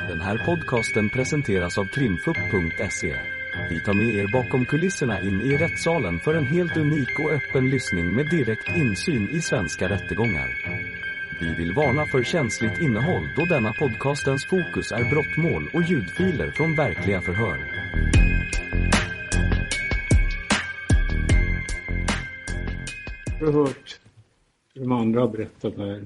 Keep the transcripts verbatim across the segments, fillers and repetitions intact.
Den här podcasten presenteras av krimfupp punkt se. Vi tar med er bakom kulisserna in i rättssalen för en helt unik och öppen lyssning med direkt insyn i svenska rättegångar. Vi vill varna för känsligt innehåll då denna podcastens fokus är brottmål och ljudfiler från verkliga förhör. Jag har hört de andra har berättat här.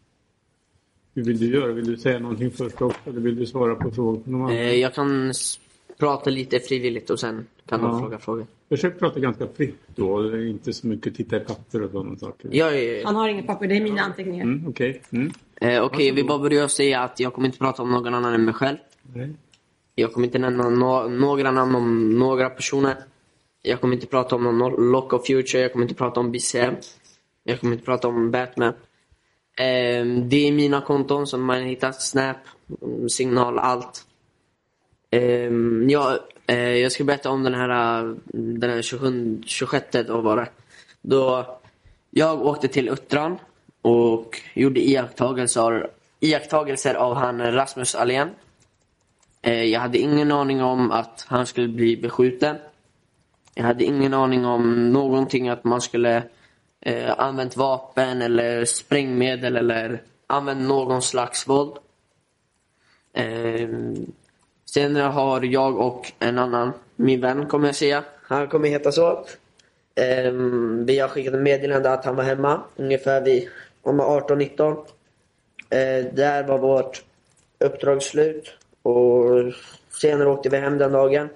Hur vill du göra? Vill du säga någonting först också? Eller vill du svara på frågor? Eh, jag kan s- prata lite frivilligt och sen kan Ja. du fråga frågor. Försök prata ganska fritt då. Inte så mycket titta i papper och sådana saker. Jag är... Han har inga papper, det är mina anteckningar. Mm, Okej. Okay. Mm. Eh, Okej, vi bara börjar säga att jag kommer inte prata om någon annan än mig själv. Nej. Jag kommer inte nämna no- några namn om några personer. Jag kommer inte prata om någon Lock of Future. Jag kommer inte prata om B C M. Jag kommer inte prata om Batman. Eh, det är mina konton som man hittar. Snap, signal, allt. Eh, jag, eh, jag ska berätta om den här, den här tjugosjunde, tjugosjätte då var det. Då jag åkte till Uttran och gjorde iakttagelser, iakttagelser av han Rasmus Alén. Eh, jag hade ingen aning om att han skulle bli beskjuten. Jag hade ingen aning om någonting att man skulle eh, använt vapen eller sprängmedel eller använt någon slags våld. Eh, sen har jag och en annan, min vän kommer jag säga, han kommer heta så. Eh, vi har skickat en meddelande att han var hemma ungefär vid om arton nitton. Eh, där var vårt uppdrag slut och senare åkte vi hem den dagen.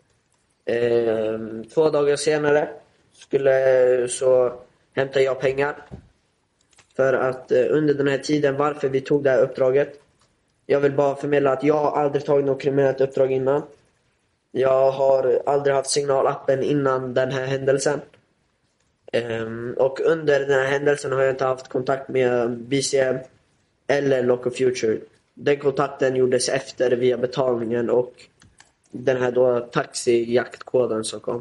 Eh, två dagar senare skulle så hämtade jag pengar för att eh, under den här tiden varför vi tog det här uppdraget. Jag vill bara förmedla att jag har aldrig tagit något kriminellt uppdrag innan. Jag har aldrig haft signalappen innan den här händelsen. Eh, och under den här händelsen har jag inte haft kontakt med B C M eller Lock of Future. Den kontakten gjordes efter via betalningen och den här då taxijaktkoden som kom.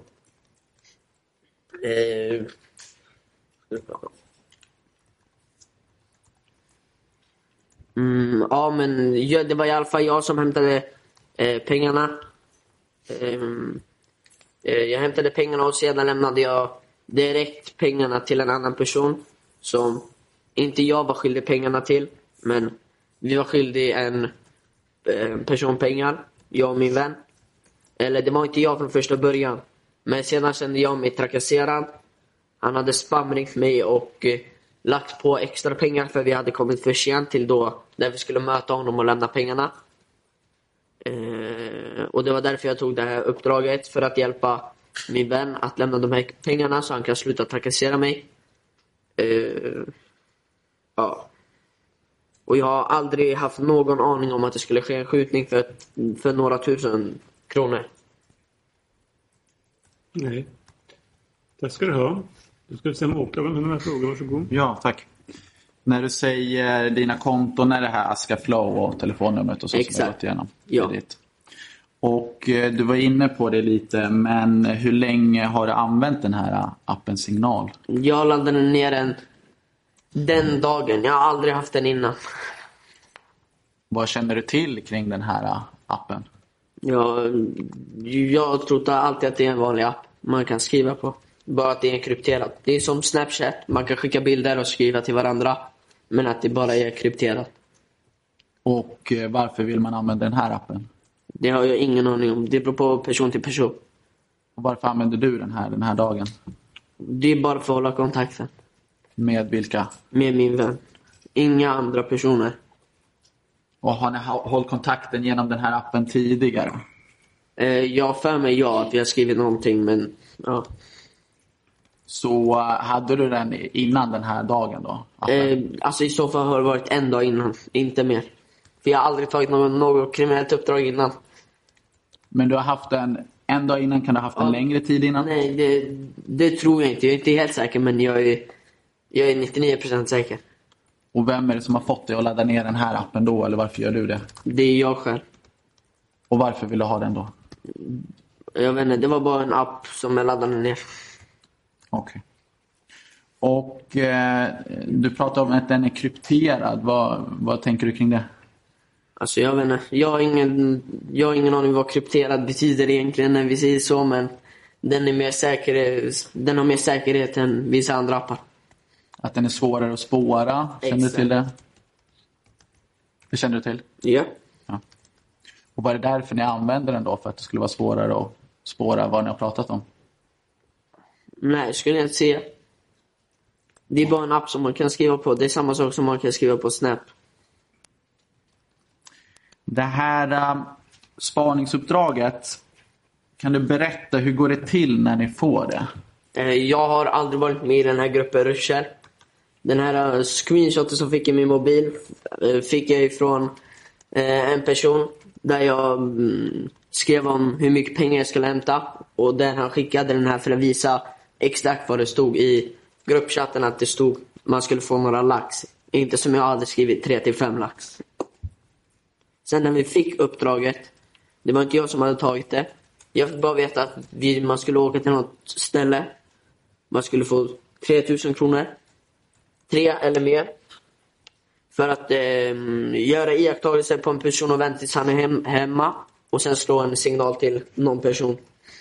Eh, mm, ja, men ja, det var i alla fall jag som hämtade eh, pengarna. Eh, eh, jag hämtade pengarna och sedan lämnade jag direkt pengarna till en annan person som inte jag var skyldig pengarna till, men vi var skyldig en eh, person pengar, jag och min vän. Eller det var inte jag från första början. Men sedan kände jag mig trakasserad. Han hade spamringt mig och eh, lagt på extra pengar för vi hade kommit för sent till då när vi skulle möta honom och lämna pengarna. Eh, och det var därför jag tog det här uppdraget, för att hjälpa min vän att lämna de här pengarna så han kan sluta trakassera mig. Eh, ja. Och jag har aldrig haft någon aning om att det skulle ske en skjutning för, för några tusen kronor. Nej. Tack ska du ha. Du ska se om åklagaren har några frågor. Varsågod. Ja, tack. När du säger dina konton är det här Aska Flow och telefonnumret och så som du har gått igenom. Ja. Ditt. Och eh, du var inne på det lite, men hur länge har du använt den här appen Signal? Jag laddade ner den den dagen. Jag har aldrig haft den innan. Vad känner du till kring den här appen? Jag, jag tror alltid att det är en vanlig app man kan skriva på. Bara att det är krypterat. Det är som Snapchat. Man kan skicka bilder och skriva till varandra. Men att det bara är krypterat. Och eh, varför vill man använda den här appen? Det har jag ingen aning om. Det beror på person till person. Och varför använder du den här den här dagen? Det är bara för att hålla kontakten. Med vilka? Med min vän. Inga andra personer. Och har ni hållit kontakten genom den här appen tidigare? Eh, jag för mig ja att vi har skrivit någonting, men ja. Så uh, hade du den innan den här dagen då? Eh, alltså i så fall har det varit en dag innan, inte mer. För jag har aldrig tagit någon, något kriminellt uppdrag innan. Men du har haft den en dag innan, kan du ha haft en ja. längre tid innan? Nej, det, det tror jag inte. Jag är inte helt säker, men jag är, jag är nittionio procent säker. Och vem är det som har fått dig att ladda ner den här appen då? Eller varför gör du det? Det är jag själv. Och varför vill du ha den då? Jag vet inte, det var bara en app som jag laddade ner. Okej. Okay. Och eh, du pratar om att den är krypterad. Vad, vad tänker du kring det? Alltså jag vet inte, jag har ingen, jag har ingen aning vad krypterad betyder egentligen när vi säger så, men den är mer säker, den har mer säkerhet än vissa andra appar. Att den är svårare att spåra, känner du till det? Det känner du till? Ja. Ja. Och var det därför ni använder den då, för att det skulle vara svårare att spåra vad ni har pratat om? Nej, skulle jag inte säga. Det är bara en app som man kan skriva på, det är samma sak som man kan skriva på Snap. Det här uh, spaningsuppdraget, kan du berätta hur går det till när ni får det? Jag har aldrig varit med i den här gruppen rusher. Den här uh, screenshoten som fick i min mobil uh, fick jag ifrån uh, en person där jag um, skrev om hur mycket pengar jag skulle hämta, och där han skickade den här för att visa exakt vad det stod i gruppchatten, att det stod man skulle få några lax. Inte som jag hade skrivit tre till fem lax. Sen när vi fick uppdraget, det var inte jag som hade tagit det. Jag fick bara veta att vi, man skulle åka till något ställe. Man skulle få tre tusen kronor. Tre eller mer. För att eh, göra iakttagelser på en person och vänta tills han är hem, hemma. Och sen slå en signal till någon person.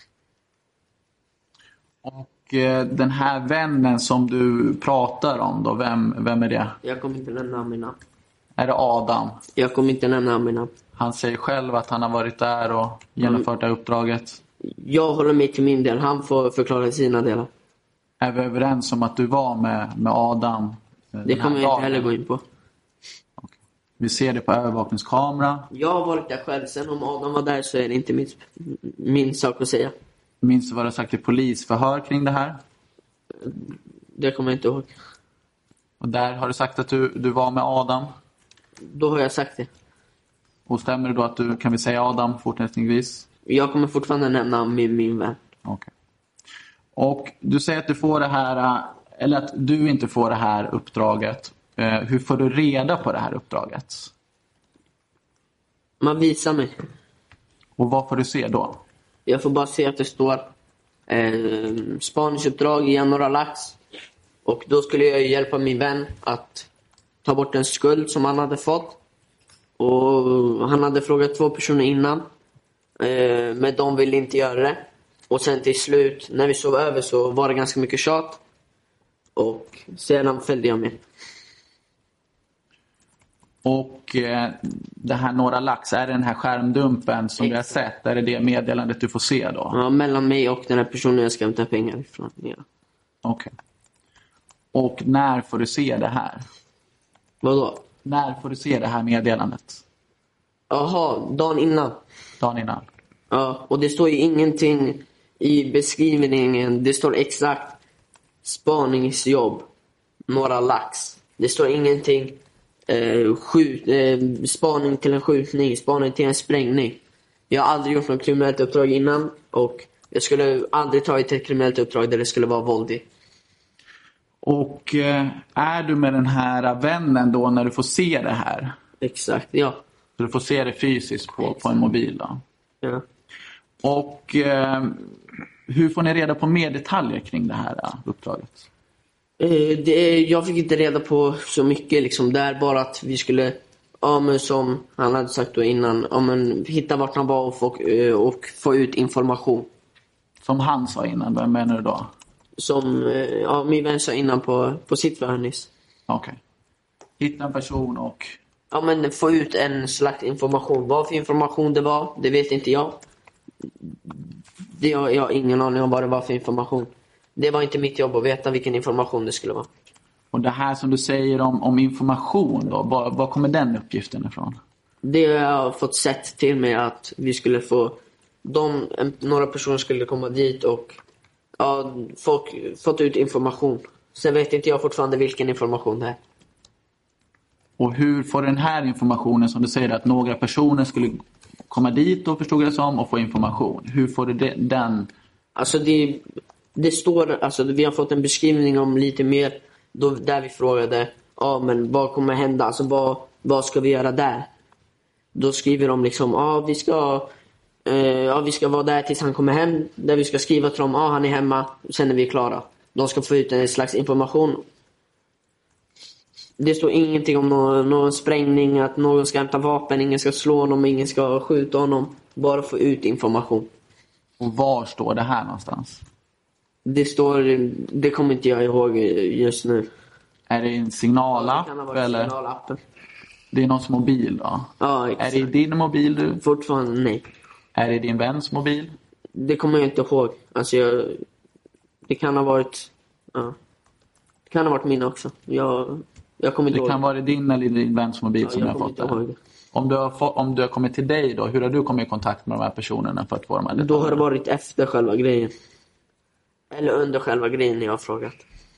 Och eh, den här vännen som du pratar om då, vem, vem är det? Jag kommer inte nämna mina. Är det Adam? Jag kommer inte nämna mina. Han säger själv att han har varit där och genomfört det här uppdraget. Jag håller mig till min del. Han får förklara sina delar. Är vi överens om att du var med, med Adam? Det kommer jag inte heller gå in på. Okay. Vi ser det på övervakningskamera. Jag har varit där själv. Sen om Adam var där så är det inte min, min sak att säga. Minns du vad du har sagt i polisförhör kring det här? Det kommer jag inte ihåg. Och där har du sagt att du, du var med Adam? Då har jag sagt det. Och stämmer det då att du, kan vi säga Adam fortsättningsvis? Jag kommer fortfarande nämna min, min vän. Okej. Okay. Och du säger att du får det här, eller att du inte får det här uppdraget. Hur får du reda på det här uppdraget? Man visar mig. Och vad får du se då? Jag får bara se att det står eh, spaningsuppdrag i några lax. Och då skulle jag hjälpa min vän att ta bort en skuld som han hade fått. Och han hade frågat två personer innan. Eh, men de ville inte göra det. Och sen till slut, när vi sov över, så var det ganska mycket tjat. Och sedan följde jag med. Och eh, det här några lax, är det den här skärmdumpen som vi har sett? Är det det meddelandet du får se då? Ja, mellan mig och den här personen jag ska hämta pengar ifrån. Ja. Okej. Okay. Och när får du se det här? Vadå? När får du se det här meddelandet? Jaha, dagen innan. Dagen innan. Ja, och det står ju ingenting i beskrivningen. Det står exakt spaningsjobb. Några lax. Det står ingenting eh, skjut, eh, spaning till en skjutning, spaning till en sprängning. Jag har aldrig gjort något kriminellt uppdrag innan. Och jag skulle aldrig tagit ett kriminellt uppdrag där det skulle vara våldigt. Och eh, är du med den här vännen då när du får se det här? Exakt, ja. Så du får se det fysiskt på, på en mobil då? Ja. Och eh, hur får ni reda på mer detaljer kring det här uh, uppdraget? Eh, det, jag fick inte reda på så mycket liksom. Det är bara att vi skulle, ja, men som han hade sagt då innan, ja, men hitta vart han var och få, och få ut information. Som han sa innan, vad menar du då? Som ja, min vän sa innan på, på sitt förhör nyss. Okej. Okay. Hitta en person och... Ja, men få ut en slags information. Vad för information det var, det vet inte jag. Det, jag, jag har ingen aning om vad det var för information. Det var inte mitt jobb att veta vilken information det skulle vara. Och det här som du säger om, om information då, var, var kommer den uppgiften ifrån? Det jag har fått sett till mig att vi skulle få... De, några personer skulle komma dit och... Ja, folk fått ut information. Sen vet inte jag fortfarande vilken information det är. Och hur får den här informationen, som du säger, att några personer skulle komma dit och förstod det som och få information? Hur får du den? Alltså det, det står, alltså vi har fått en beskrivning om lite mer då, där vi frågade, ja men vad kommer hända? Alltså vad, vad ska vi göra där? Då skriver de liksom, ja vi ska... Ja, vi ska vara där tills han kommer hem. Där vi ska skriva till dem, ja han är hemma. Sen är vi klara. De ska få ut en slags information. Det står ingenting om någon, någon sprängning, att någon ska hämta vapen, ingen ska slå honom, ingen ska skjuta honom. Bara få ut information. Och var står det här någonstans? Det står, det kommer inte jag ihåg just nu. Är det en signalapp? Det kan ha varit eller? signalappen. Det är någons mobil då? Ja, exakt. Är det din mobil du? Fortfarande nej. Är det din väns mobil? Det kommer jag inte ihåg. Alltså jag, det kan ha varit, ja. Det kan ha varit min också. Jag, jag kommer inte Det ihåg. kan vara din eller din väns mobil Ja, som jag jag har kommer fått inte där. ihåg det. Om du, har få, om du har kommit till dig då, hur har du kommit i kontakt med de här personerna för att få de här Då har det detaljerna? varit efter själva grejen. Eller under själva grejen jag har frågat.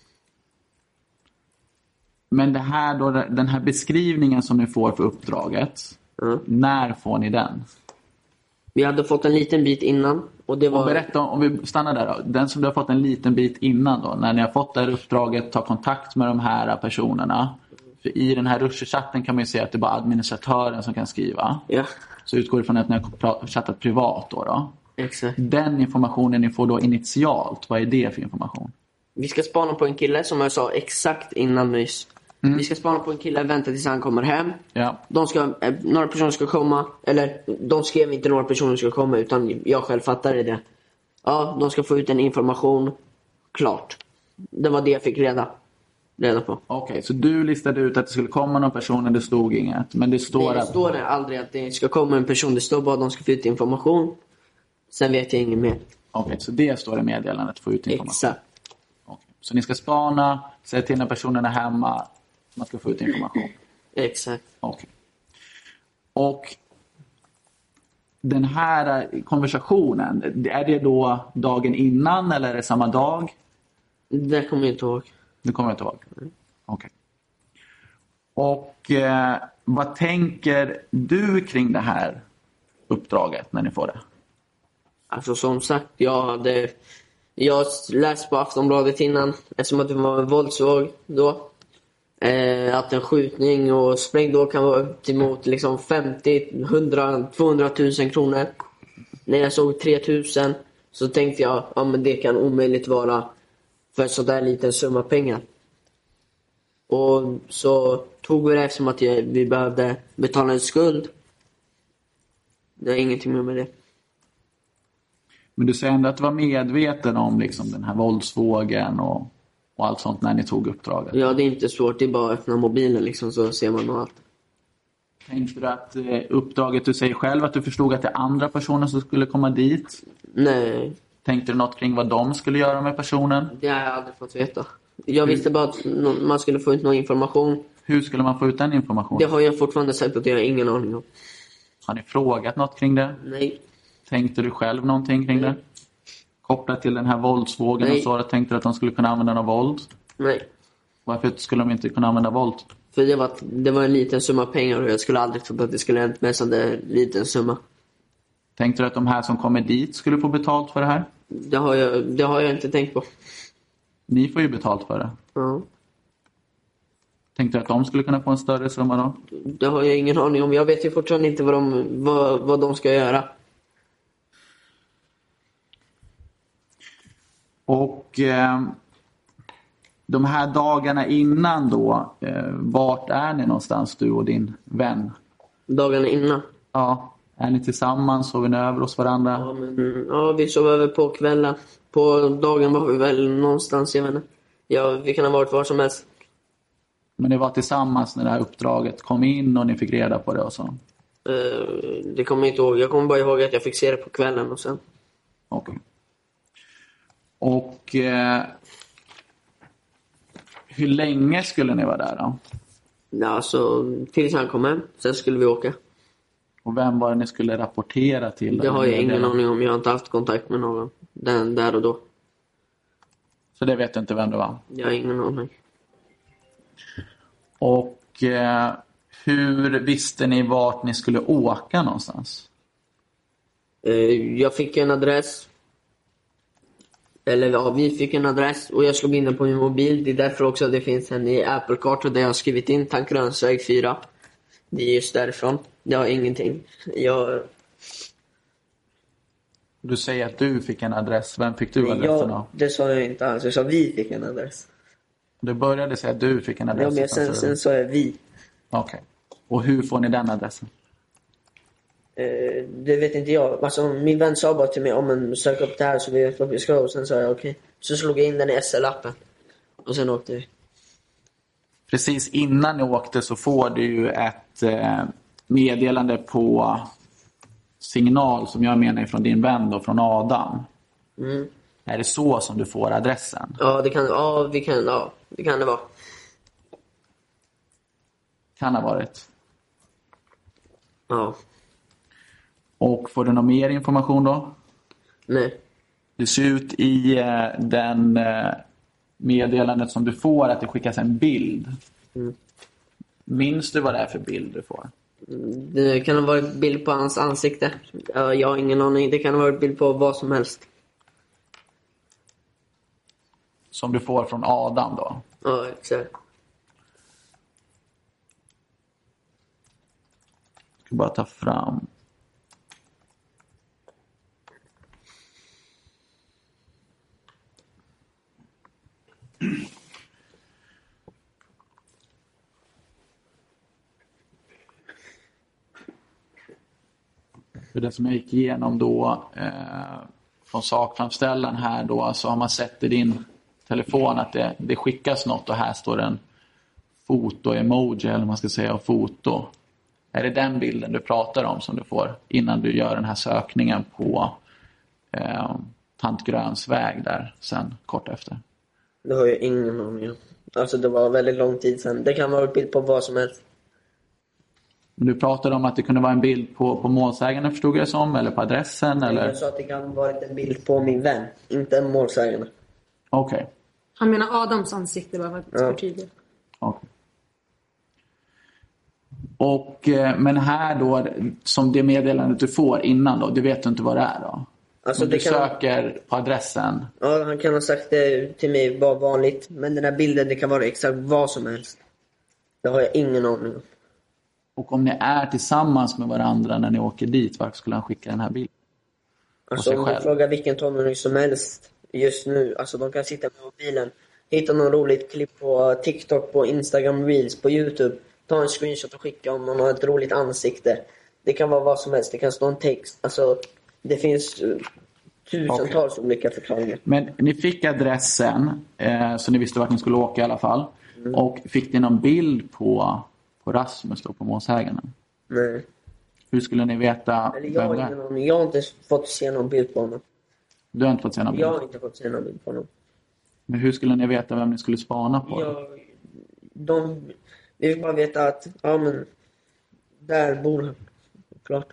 Men det här då, den här beskrivningen som ni får för uppdraget, Ja. när får ni den? Vi hade fått en liten bit innan. Och det var... Och berätta, om vi stannar där då. Den som du har fått en liten bit innan då, när ni har fått det här uppdraget, ta kontakt med de här personerna. För i den här Rusher-chatten kan man ju se att det är bara administratören som kan skriva. Ja, Så utgår ifrån att ni har pra- chattat privat då då. exakt. Den informationen ni får då initialt, vad är det för information? Vi ska spana på en kille som jag sa exakt innan nyss. Vi ska spana på en kille, vänta tills han kommer hem. Ja. De ska, eh, några personer ska komma. Eller de skrev inte några personer ska komma, utan jag själv fattade det. Ja, de ska få ut en information. Klart. Det var det jag fick reda, reda på. Okej, så du listade ut att det skulle komma någon person och det stod inget. Men det står Nej, det att... står det aldrig att det ska komma en person. Det står bara att de ska få ut information. Sen vet jag inget mer. Okej, så det står i meddelandet, få ut information. Exakt. Okej. Så ni ska spana, säga till när personen är hemma, man ska få ut information. Exakt. Okej. Och den här konversationen, är det då dagen innan eller är det samma dag? Det kommer jag inte ihåg. Det kommer jag inte ihåg. Okej. Och eh, vad tänker du kring det här uppdraget när ni får det? Alltså som sagt, jag hade... Jag läste på Aftonbladet innan, eftersom att det var en våldsvåg då. Eh, att en skjutning och sprängdåd kan vara upp till mot liksom femtio, hundra, tvåhundratusen kronor. När jag såg tre tusen så tänkte jag, ja men det kan omöjligt vara för sådär liten summa pengar. Och så tog vi det eftersom att jag, vi behövde betala en skuld. Det är ingenting mer med det. Men du säger ändå att du var medveten om liksom, den här våldsvågen och, och allt sånt när ni tog uppdraget. Ja, det är inte svårt. Det är bara att öppna mobilen liksom, så ser man allt. Tänkte du att eh, uppdraget, du säger själv att du förstod att det är andra personer som skulle komma dit? Nej, Tänkte du något kring vad de skulle göra med personen? det har jag aldrig fått veta. Jag visste bara att no- man skulle få ut någon information. Hur skulle man få ut den informationen? Det har jag fortfarande sagt att jag har ingen aning om. Har ni frågat något kring det? Nej, Tänkte du själv någonting kring det? Kopplat till den här våldsvågen Nej. och så, att tänkte du att de skulle kunna använda något våld? nej. Varför skulle de inte kunna använda våld? För det var, det var en liten summa pengar och jag skulle aldrig tro att det skulle hänt med en sån där liten summa. Tänkte du att de här som kommer dit skulle få betalt för det här? Det har jag, det har jag inte tänkt på. Ni får ju betalt för det. Ja. Tänkte du att de skulle kunna få en större summa då? Det har jag ingen aning om. Jag vet ju fortfarande inte vad de, vad, vad de ska göra. Och eh, de här dagarna innan då, eh, vart är ni någonstans, du och din vän? Dagarna innan. Ja, är ni tillsammans? Sover ni över hos varandra? Ja, men, ja, vi sov över på kvällen. På dagen var vi väl någonstans, jag vet inte. Ja, vi kan ha varit var som helst. Men ni var tillsammans när det här uppdraget kom in och ni fick reda på det och så? Eh, det kommer jag inte ihåg. Jag kommer bara ihåg att jag fick se det på kvällen och sen. Okej. Och eh, hur länge skulle ni vara där då? Ja, så tills han kom hem. Sen skulle vi åka. Och vem var det ni skulle rapportera till? Det har jag ingen aning om. Jag har inte haft kontakt med någon den där och då. Så det vet du inte vem det var? Jag har ingen aning. Och eh, hur visste ni vart ni skulle åka någonstans? Eh, jag fick en adress. Eller ja, vi fick en adress och jag slog in den på min mobil. Det är därför också det finns en i Apple-kartor där jag har skrivit in Tankrönsväg fyra. Det är just därifrån. Jag har ingenting. Jag, Du säger att du fick en adress. Vem fick du adressen jag, av? det sa jag inte alls. Jag sa vi fick en adress. Du började säga att du fick en adress. Ja, men sen, sen sa jag vi. Okej. Okay. Och hur får ni den adressen? Eh, det vet inte jag. Alltså, min vän sa bara till mig, om man söker upp det här så vi vet vad vi ska. Och sen sa jag okej. Okay. Så slog jag in den i S L-appen. Och sen åkte vi. Precis innan ni åkte så får du ju ett eh, meddelande på signal som jag menar från din vän då, från Adam. Mm. Är det så som du får adressen? Ja, det kan, ja, vi kan, ja, det kan det vara. Kan ha varit. Ja. Och får du någon mer information då? Nej. Det ser ut i eh, den eh, meddelandet som du får att det skickas en bild. Mm. Minns du vad det är för bild du får? Det kan ha varit bild på hans ansikte. Jag har ingen aning. Det kan ha varit bild på vad som helst. Som du får från Adam då? Ja, exakt. Jag ska bara ta fram. För det som jag gick igenom då eh, från sakframställan här då, så har man sett i din telefon att det, det skickas något och här står en foto-emoji eller man ska säga foto. Är det den bilden du pratar om som du får innan du gör den här sökningen på eh, Tant Gröns väg där sen kort efter? Det har jag ingen aning om. Alltså det var väldigt lång tid sedan. Det kan vara en bild på vad som helst. Men du pratade om att det kunde vara en bild på, på målsägaren, förstod jag som, eller på adressen? Eller? Jag sa att det kan vara en bild på min vän, inte en målsägare. Okej. Okay. Han menar Adams ansikte var för Ja. tydligt. Okay. Och, men här då, som det meddelandet du får innan då, du vet inte vad det är då? Alltså om det du kan... söker på adressen. Ja, han kan ha sagt det till mig var vanligt. Men den här bilden, det kan vara exakt vad som helst. Det har jag ingen aning om. Och om ni är tillsammans med varandra när ni åker dit, varför skulle han skicka den här bilden? Alltså om du frågar vilken tonåring som helst just nu. Alltså de kan sitta med mobilen, hitta någon roligt klipp på TikTok, på Instagram Reels, på YouTube. Ta en screenshot och skicka om någon har ett roligt ansikte. Det kan vara vad som helst, det kan stå en text. Alltså det finns uh, tusentals okay. olika förklaringar. Men ni fick adressen, eh, så ni visste vart ni skulle åka i alla fall. Mm. Och fick ni någon bild på, på Rasmus då, på målsägaren? Nej. Hur skulle ni veta Eller jag, vem det är? Jag har inte fått se någon bild på honom. Du har inte fått se någon bild? Jag har inte fått se någon bild på honom. Men hur skulle ni veta vem ni skulle spana på? Jag, de, vi vill bara veta att, ja men, där bor han. Klart.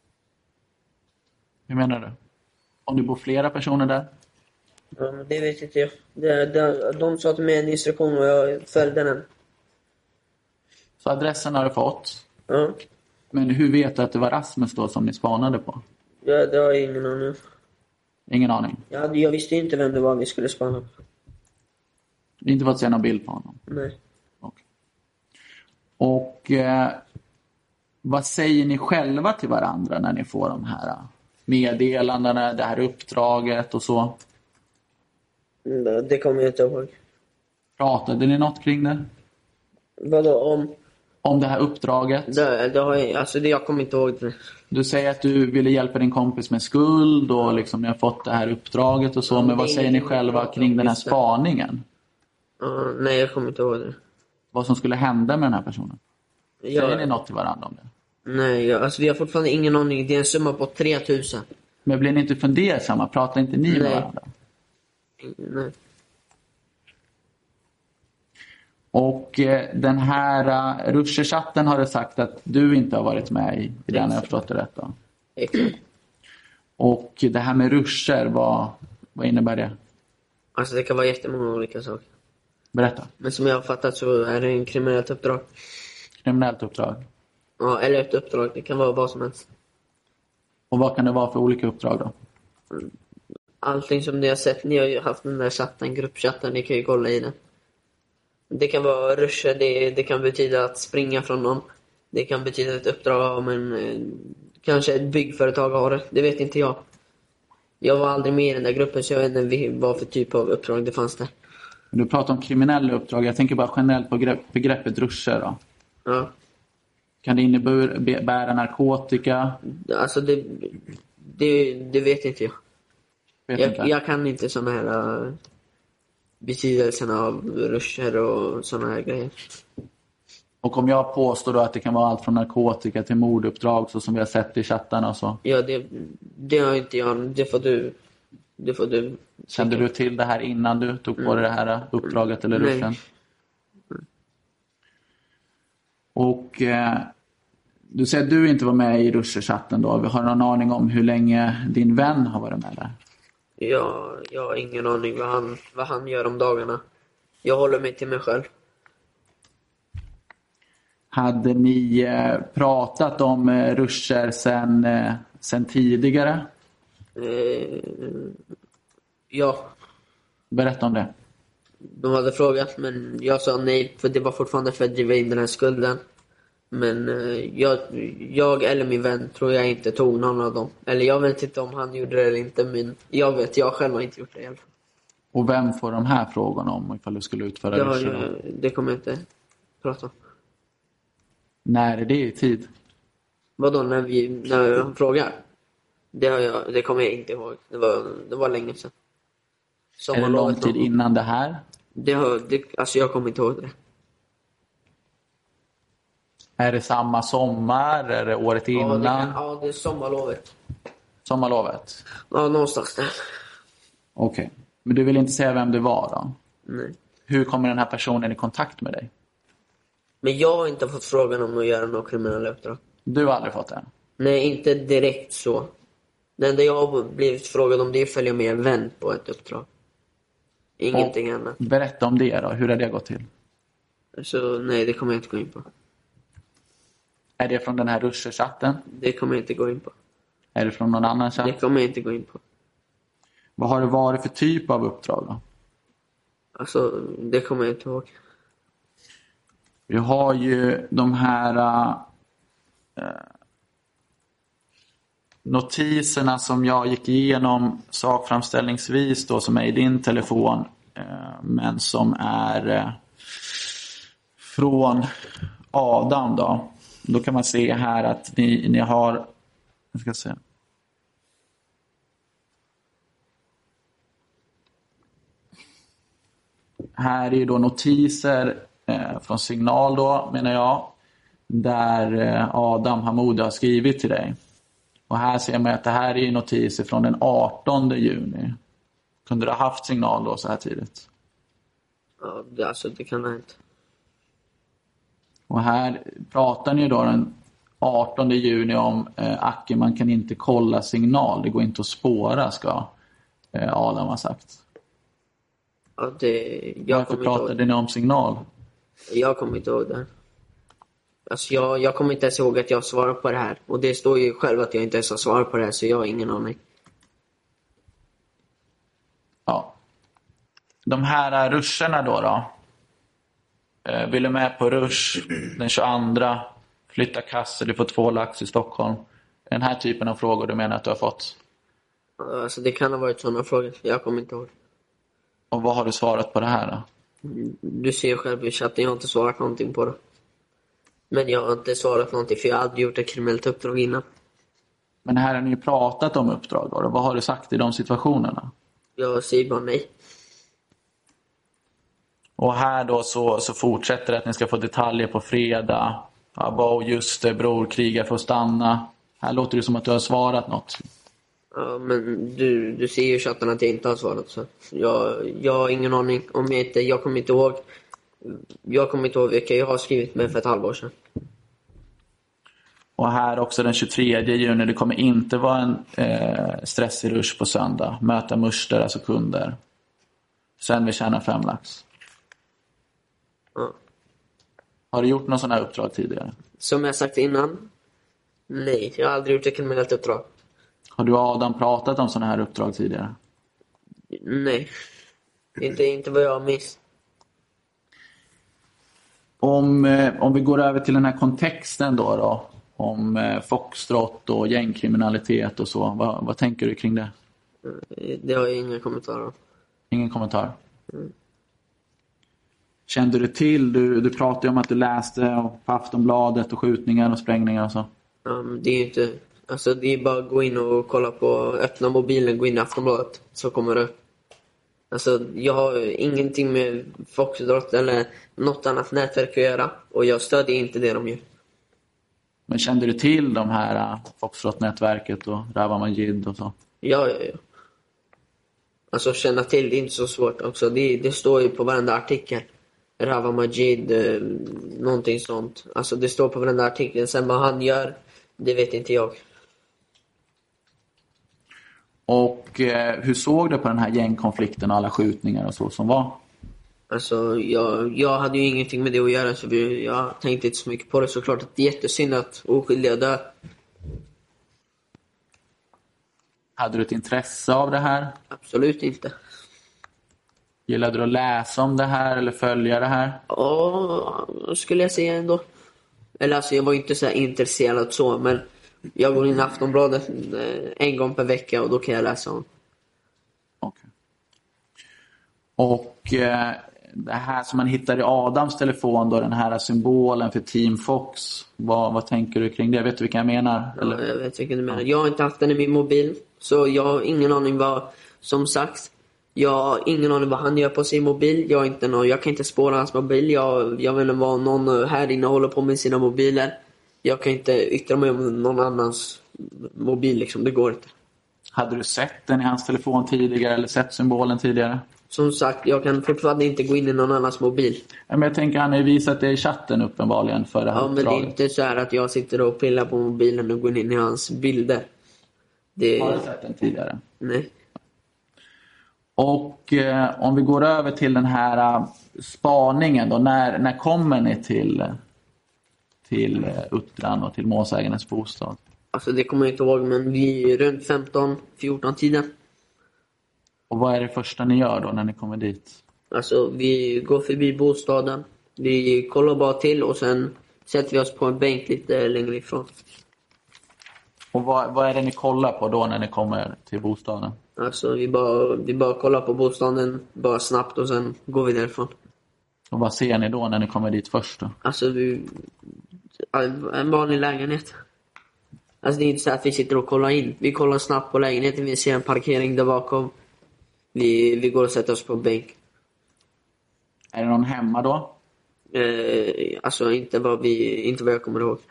Hur menar du? Om det bor flera personer där? Ja, men det vet inte jag. Det, det, de sa till mig en instruktion och jag följde den. Så adressen har du fått? Ja. Men hur vet du att det var Rasmus då som ni spanade på? Ja, det har jag ingen aning. Ingen aning? Ja, jag visste inte vem det var vi skulle spana på. Du har inte fått se någon bild på honom? Nej. Okay. Och eh, vad säger ni själva till varandra när ni får de här meddelandena, det här uppdraget och så? Mm, det kommer jag inte ihåg. Pratade ni något kring det? Vadå om? Om det här uppdraget? Det, det har jag, alltså det, jag kommer inte ihåg det. Du säger att du ville hjälpa din kompis med skuld och liksom ni har fått det här uppdraget och så. Men vad säger ni själva kring den här spaningen? Uh, nej, jag kommer inte ihåg det. Vad som skulle hända med den här personen? Säger jag... ni något till varandra om det? Nej, jag, alltså vi har fortfarande ingen aning. Det är en summa på tre tusen. Men blir ni inte fundersamma? Pratar inte ni nej. med varandra? Nej. Och eh, den här uh, Ruscher-chatten har det sagt att du inte har varit med i, i den, jag har förstått det rätt då. Exakt. Och det här med Ruscher, vad, vad innebär det? Alltså det kan vara jättemånga olika saker. Berätta. Men som jag har fattat så är det en kriminellt uppdrag. Kriminellt uppdrag? Ja, eller ett uppdrag. Det kan vara vad som helst. Och vad kan det vara för olika uppdrag då? Allting som ni har sett. Ni har ju haft den där chatten, gruppchatten. Ni kan ju kolla i den. Det kan vara ruscher. Det, det kan betyda att springa från någon. Det kan betyda ett uppdrag om en... Kanske ett byggföretag har det. Det vet inte jag. Jag var aldrig med i den där gruppen så jag vet inte vad för typ av uppdrag det fanns där. Du pratar om kriminella uppdrag. Jag tänker bara generellt på begrepp, begreppet ruscher då. Ja. Kan det innebära narkotika? Alltså det, det, det vet inte jag. Vet Jag, inte. jag kan inte såna här uh, betydelserna av ruscher och såna här grejer. Och om jag påstår då att det kan vara allt från narkotika till morduppdrag så som vi har sett i chattarna och så. Ja, det, det har inte jag. Det får du... Det får du... Kände du till det här innan du tog på dig det här uppdraget eller ruschen? Nej. Och eh, du säger att du inte var med i ruscherchatten då. Vi har någon aning om hur länge din vän har varit med där? Ja, jag har ingen aning vad han, vad han gör om dagarna. Jag håller mig till mig själv. Hade ni eh, pratat om eh, ruscher sen, eh, sen tidigare? Eh, ja, Berätta om det. de hade frågat men jag sa nej för det var fortfarande för att driva in den här skulden. Men eh, jag, jag eller min vän tror jag inte tog någon av dem. Eller jag vet inte om han gjorde det eller inte, men jag vet, jag själv har inte gjort det i alla fall. Och vem får de här frågorna om ifall du skulle utföra Ja, ruscher? jag, det kommer jag inte prata om. När är det i tid? Vadå, när vi när han frågar? Det, har jag, det kommer jag inte ihåg. Det var, det var länge sedan. Är det lång tid innan det här? Det har, det, alltså jag kommer inte ihåg det. Är det samma sommar? Är det året innan? Ja, det, kan, ja, det är sommarlovet. Sommarlovet? Ja, någonstans där. Okej. Okay. Men du vill inte säga vem det var då? Nej. Hur kommer den här personen i kontakt med dig? Men jag har inte fått frågan om att göra något kriminella uppdrag. Du har aldrig fått det? Nej, inte direkt så. Det enda jag har blivit frågad om det är att följa med en vän på ett uppdrag. Ingenting Och annat. berätta om det då. Hur har det gått till? Så nej, det kommer jag inte gå in på. Är det från den här ruscherchatten? Det kommer jag inte gå in på. Är det från någon annan chatt? Det kommer jag inte gå in på. Vad har det varit för typ av uppdrag då? Alltså, det kommer jag inte ihåg. Vi har ju de här äh, notiserna som jag gick igenom sakframställningsvis då, som är i din telefon, äh, men som är äh, från Adam då. Då kan man se här att ni, ni har, jag ska se. Här är ju då notiser eh, från Signal då, menar jag, där eh, Adam Hamoudi har skrivit till dig. Och här ser man att det här är notiser från den artonde juni. Kunde du ha haft Signal då så här tidigt? Ja, det, alltså det kan jag inte. Och här pratar ni då den artonde juni om eh, Aki, man kan inte kolla Signal, det går inte att spåra, ska eh, Adam ha sagt. Ja, det, jag Varför kommer inte pratade ihåg. ni om Signal? Jag kommer inte ihåg det. Alltså jag, jag kommer inte ens ihåg att jag svarar på det här. Och det står ju själv att jag inte ens har svarat på det här, så jag har ingen aning. Ja. De här ruscherna då då? Eh, vill du med på rush den tjugoandra? Flytta kassor, du får två lax i Stockholm. Den här typen av frågor du menar att du har fått? Alltså det kan ha varit sådana frågor. Jag kommer inte ihåg. Och vad har du svarat på det här då? Du ser själv i chatten, jag har inte svarat någonting på det. Men jag har inte svarat någonting för jag har aldrig gjort ett kriminellt uppdrag innan. Men här har ni ju pratat om uppdrag då. Vad har du sagt i de situationerna? Jag säger bara nej. Och här då så, så fortsätter det att ni ska få detaljer på fredag. Ja, bara just det, bror, kriga får stanna. Här låter det som att du har svarat något. Ja, men du, du ser ju i chatten att jag inte har svarat. Så jag, jag har ingen aning. Om jag inte, jag kommer inte ihåg. Jag kommer inte ihåg vilka jag har skrivit med för ett halvår sedan. Och här också den tjugotredje juni, det kommer inte vara en eh, stressig rush på söndag. Möta muster, alltså kunder. Sen vi tjänar fem lax. Ja. Har du gjort någon sån här uppdrag tidigare? Som jag sagt innan. Nej, jag har aldrig gjort ett kriminellt uppdrag. Har du och Adam pratat om såna här uppdrag tidigare? Nej. Inte, inte vad jag minns. Om, eh, om vi går över till den här kontexten då, då om eh, foxtrot och gängkriminalitet och så. Vad, vad tänker du kring det? Det har jag inga kommentarer om. Ingen kommentar. Mm. kände du till? Du, du pratade om att du läste på Aftonbladet och skjutningar och sprängningar och så. Um, det är ju inte... Alltså det är bara att gå in och kolla på... Öppna mobilen, gå in i Aftonbladet. Så kommer det. Alltså jag har ingenting med Foxtrot eller något annat nätverk att göra. Och jag stödjer inte det de gör. Men kände du till de här Foxtrot-nätverket och Rawa Majid och så? Ja, ja, ja. Alltså känna till det är inte så svårt också. Det, det står ju på varenda artikel. Rawa Majid, eh, någonting sånt. Alltså det står på varenda artikel. Sen vad han gör, det vet inte jag. Och eh, hur såg du på den här gängkonflikten och alla skjutningar och så som var? Alltså jag, jag hade ju ingenting med det att göra, så vi, jag tänkte inte så mycket på det. Såklart att det är jättesynd att oskyldiga dör. Hade du ett intresse av det här? Absolut inte. Gillade du att läsa om det här eller följa det här? Ja, skulle jag säga ändå. Eller alltså jag var inte så här intresserad så, men jag går in i Aftonbladet en gång per vecka och då kan jag läsa om. Okej. Och eh, det här som man hittar i Adams telefon då, den här symbolen för Team Fox. Vad, vad tänker du kring det? Vet du vilka jag menar? Eller? Ja, jag vet vilken du menar. Jag har inte haft den i min mobil, så jag har ingen aning vad, som sagt. Jag har ingen aning vad han gör på sin mobil. Jag, har inte någon, jag kan inte spåra hans mobil. Jag, jag vet inte vad någon här inne håller på med sina mobiler. Jag kan inte yttra mig om någon annans mobil liksom. Det går inte. Hade du sett den i hans telefon tidigare eller sett symbolen tidigare? Som sagt, jag kan fortfarande inte gå in i någon annans mobil. Ja, men jag tänker han har ju visat det i chatten uppenbarligen för det här Ja, men uppdraget. det är inte så här att jag sitter och pillar på mobilen och går in i hans bilder. Det... Har du sett den tidigare? Nej. Och eh, om vi går över till den här uh, spaningen då. När, när kommer ni till, till uh, Uttran och till målsägarens bostad? Alltså det kommer jag inte ihåg, men vi är runt femton fjorton tiden. Och vad är det första ni gör då när ni kommer dit? Alltså vi går förbi bostaden. Vi kollar bara till och sen sätter vi oss på en bänk lite längre ifrån. Och vad, vad är det ni kollar på då när ni kommer till bostaden? Alltså vi bara, vi bara kollar på bostaden bara snabbt och sen går vi därifrån. Och vad ser ni då när ni kommer dit först då? Alltså vi, en vanlig lägenhet. Alltså det är inte så att vi sitter och kollar in. Vi kollar snabbt på lägenheten, vi ser en parkering där bakom. Vi, vi går och sätter oss på en bänk. Är det någon hemma då? Eh, alltså inte vad, vi, inte vad jag kommer ihåg.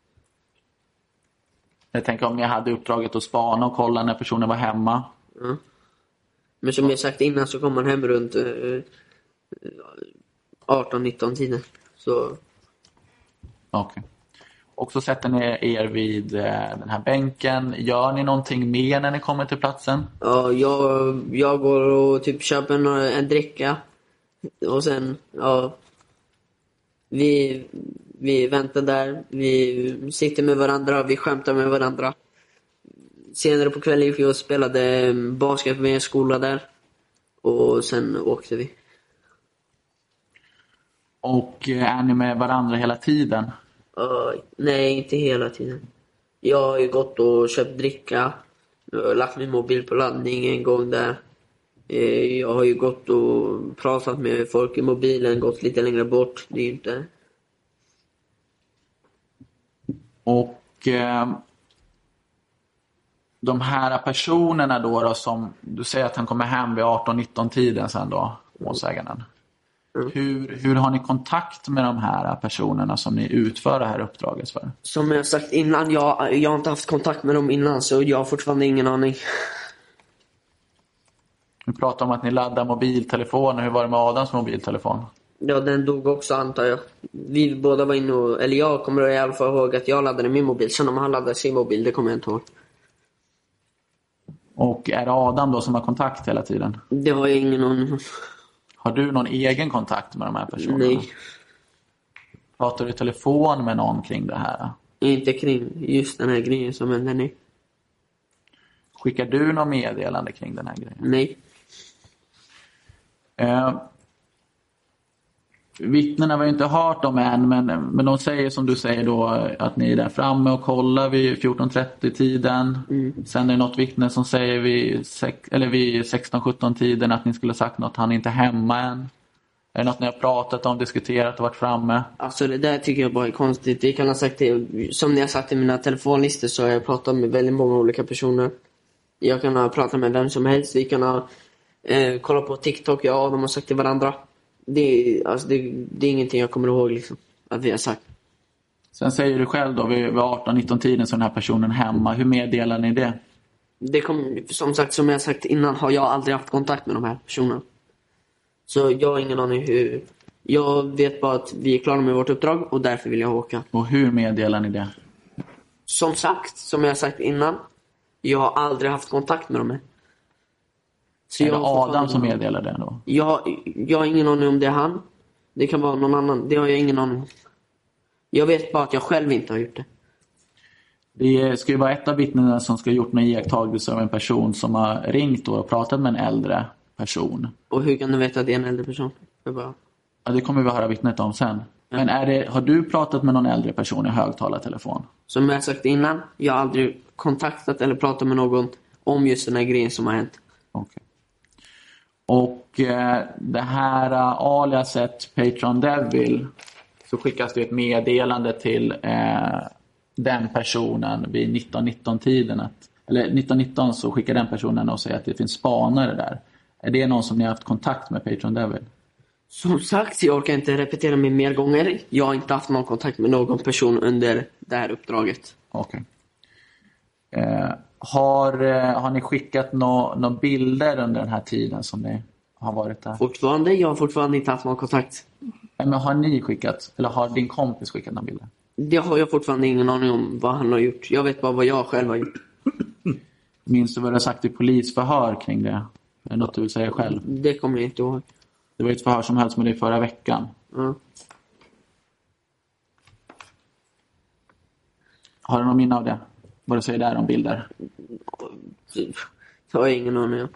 Jag tänker om ni hade uppdraget att spana och kolla när personen var hemma. Ja. Men som jag sagt innan så kommer man hem runt eh, arton nitton tiden. Så... Okej. Okay. Och så sätter ni er vid eh, den här bänken. Gör ni någonting mer när ni kommer till platsen? Ja, jag, jag går och typ köper en, en dricka. Och sen, ja... Vi, vi väntar där. Vi sitter med varandra. Vi skämtar med varandra. Senare på kvällen gick vi och spelade basket med en skola där. Och sen åkte vi. Och är ni med varandra hela tiden? Uh, nej, inte hela tiden. Jag har ju gått och köpt dricka. Jag har lagt min mobil på laddning en gång där. Uh, jag har ju gått och pratat med folk i mobilen. Gått lite längre bort. Det är ju inte... Och... Eh... De här personerna då, då som du säger att han kommer hem vid arton nitton tiden sen då, målsägaren. Mm. Hur, hur har ni kontakt med de här personerna som ni utför det här uppdraget för? Som jag sagt innan, jag, jag har inte haft kontakt med dem innan så jag har fortfarande ingen aning. Vi pratar om att ni laddar mobiltelefoner. Hur var det med Adams mobiltelefon? Ja, den dog också antar jag. Vi båda var inne och, eller jag kommer i alla fall ihåg att jag laddade min mobil. Sen om han laddade sin mobil, det kommer jag inte ihåg. Och är det Adam då som har kontakt hela tiden? Det har jag ingen aning. Har du någon egen kontakt med de här personerna? Nej. Pratar du i telefon med någon kring det här? Inte kring just den här grejen som hände nu. Skickar du någon meddelande kring den här grejen? Nej. Eh, vittnena har vi inte hört om än, men, men de säger som du säger då att ni är där framme och kollar vid fjorton trettio tiden. Mm. Sen är det något vittne som säger vid, sex, eller vid sexton sjutton tiden att ni skulle ha sagt något, han är inte hemma än. Är det något ni har pratat om, diskuterat och varit framme? Alltså det där tycker jag bara är konstigt. Jag kan ha sagt det, som ni har sagt i mina telefonlistor, så har jag pratat med väldigt många olika personer. Jag kan ha pratat med vem som helst. Vi kan ha eh, kolla på TikTok. Ja, de har sagt till varandra. Det är, alltså, det, det är ingenting jag kommer ihåg liksom, att vi har sagt. Sen säger du själv då, vid arton nitton tiden så den här personen hemma. Hur meddelar ni det? Det kom, som sagt, som jag sagt innan, har jag aldrig haft kontakt med de här personerna. Så jag har ingen aning hur. Jag vet bara att vi är klara med vårt uppdrag och därför vill jag åka. Och hur meddelar ni det? Som sagt, som jag sagt innan, jag har aldrig haft kontakt med dem här. Så är jag det Adam som meddelar det då? Jag, jag har ingen aning om det är han. Det kan vara någon annan. Det har jag ingen aning om. Jag vet bara att jag själv inte har gjort det. Det ska ju vara ett av vittnena som ska ha gjort någon iakttagelse av en person som har ringt och pratat med en äldre person. Och hur kan du veta att det är en äldre person? Jag bara... Ja, det kommer vi höra vittnet om sen. Ja. Men är det, har du pratat med någon äldre person i högtalartelefon? Som jag sagt innan, jag har aldrig kontaktat eller pratat med någon om just den här grejen som har hänt. Okej. Och eh, det här uh, aliaset Patron Devil, så skickas det ett meddelande till eh, den personen vid nitton nitton-tiden. Att, eller nitton nitton så skickar den personen och säger att det finns spanare där. Är det någon som ni har haft kontakt med, Patron Devil? Som sagt, jag orkar inte repetera mig mer gånger. Jag har inte haft någon kontakt med någon person under det här uppdraget. Okej. Eh, har, eh, har ni skickat några no bilder under den här tiden som ni har varit där? Fortfarande, jag har fortfarande inte haft någon kontakt. Men har ni skickat, eller har din kompis skickat några bilder? Det har jag fortfarande ingen aning om vad han har gjort. Jag vet bara vad jag själv har gjort. Minns du vad du har sagt i polisförhör kring det? Är det något du vill säga själv? Det kommer jag inte ihåg. Det var ett förhör som hölls med dig förra veckan. Mm. Har du någon minne av det? Vad du säger där om bilder? Det har jag ingen aning om.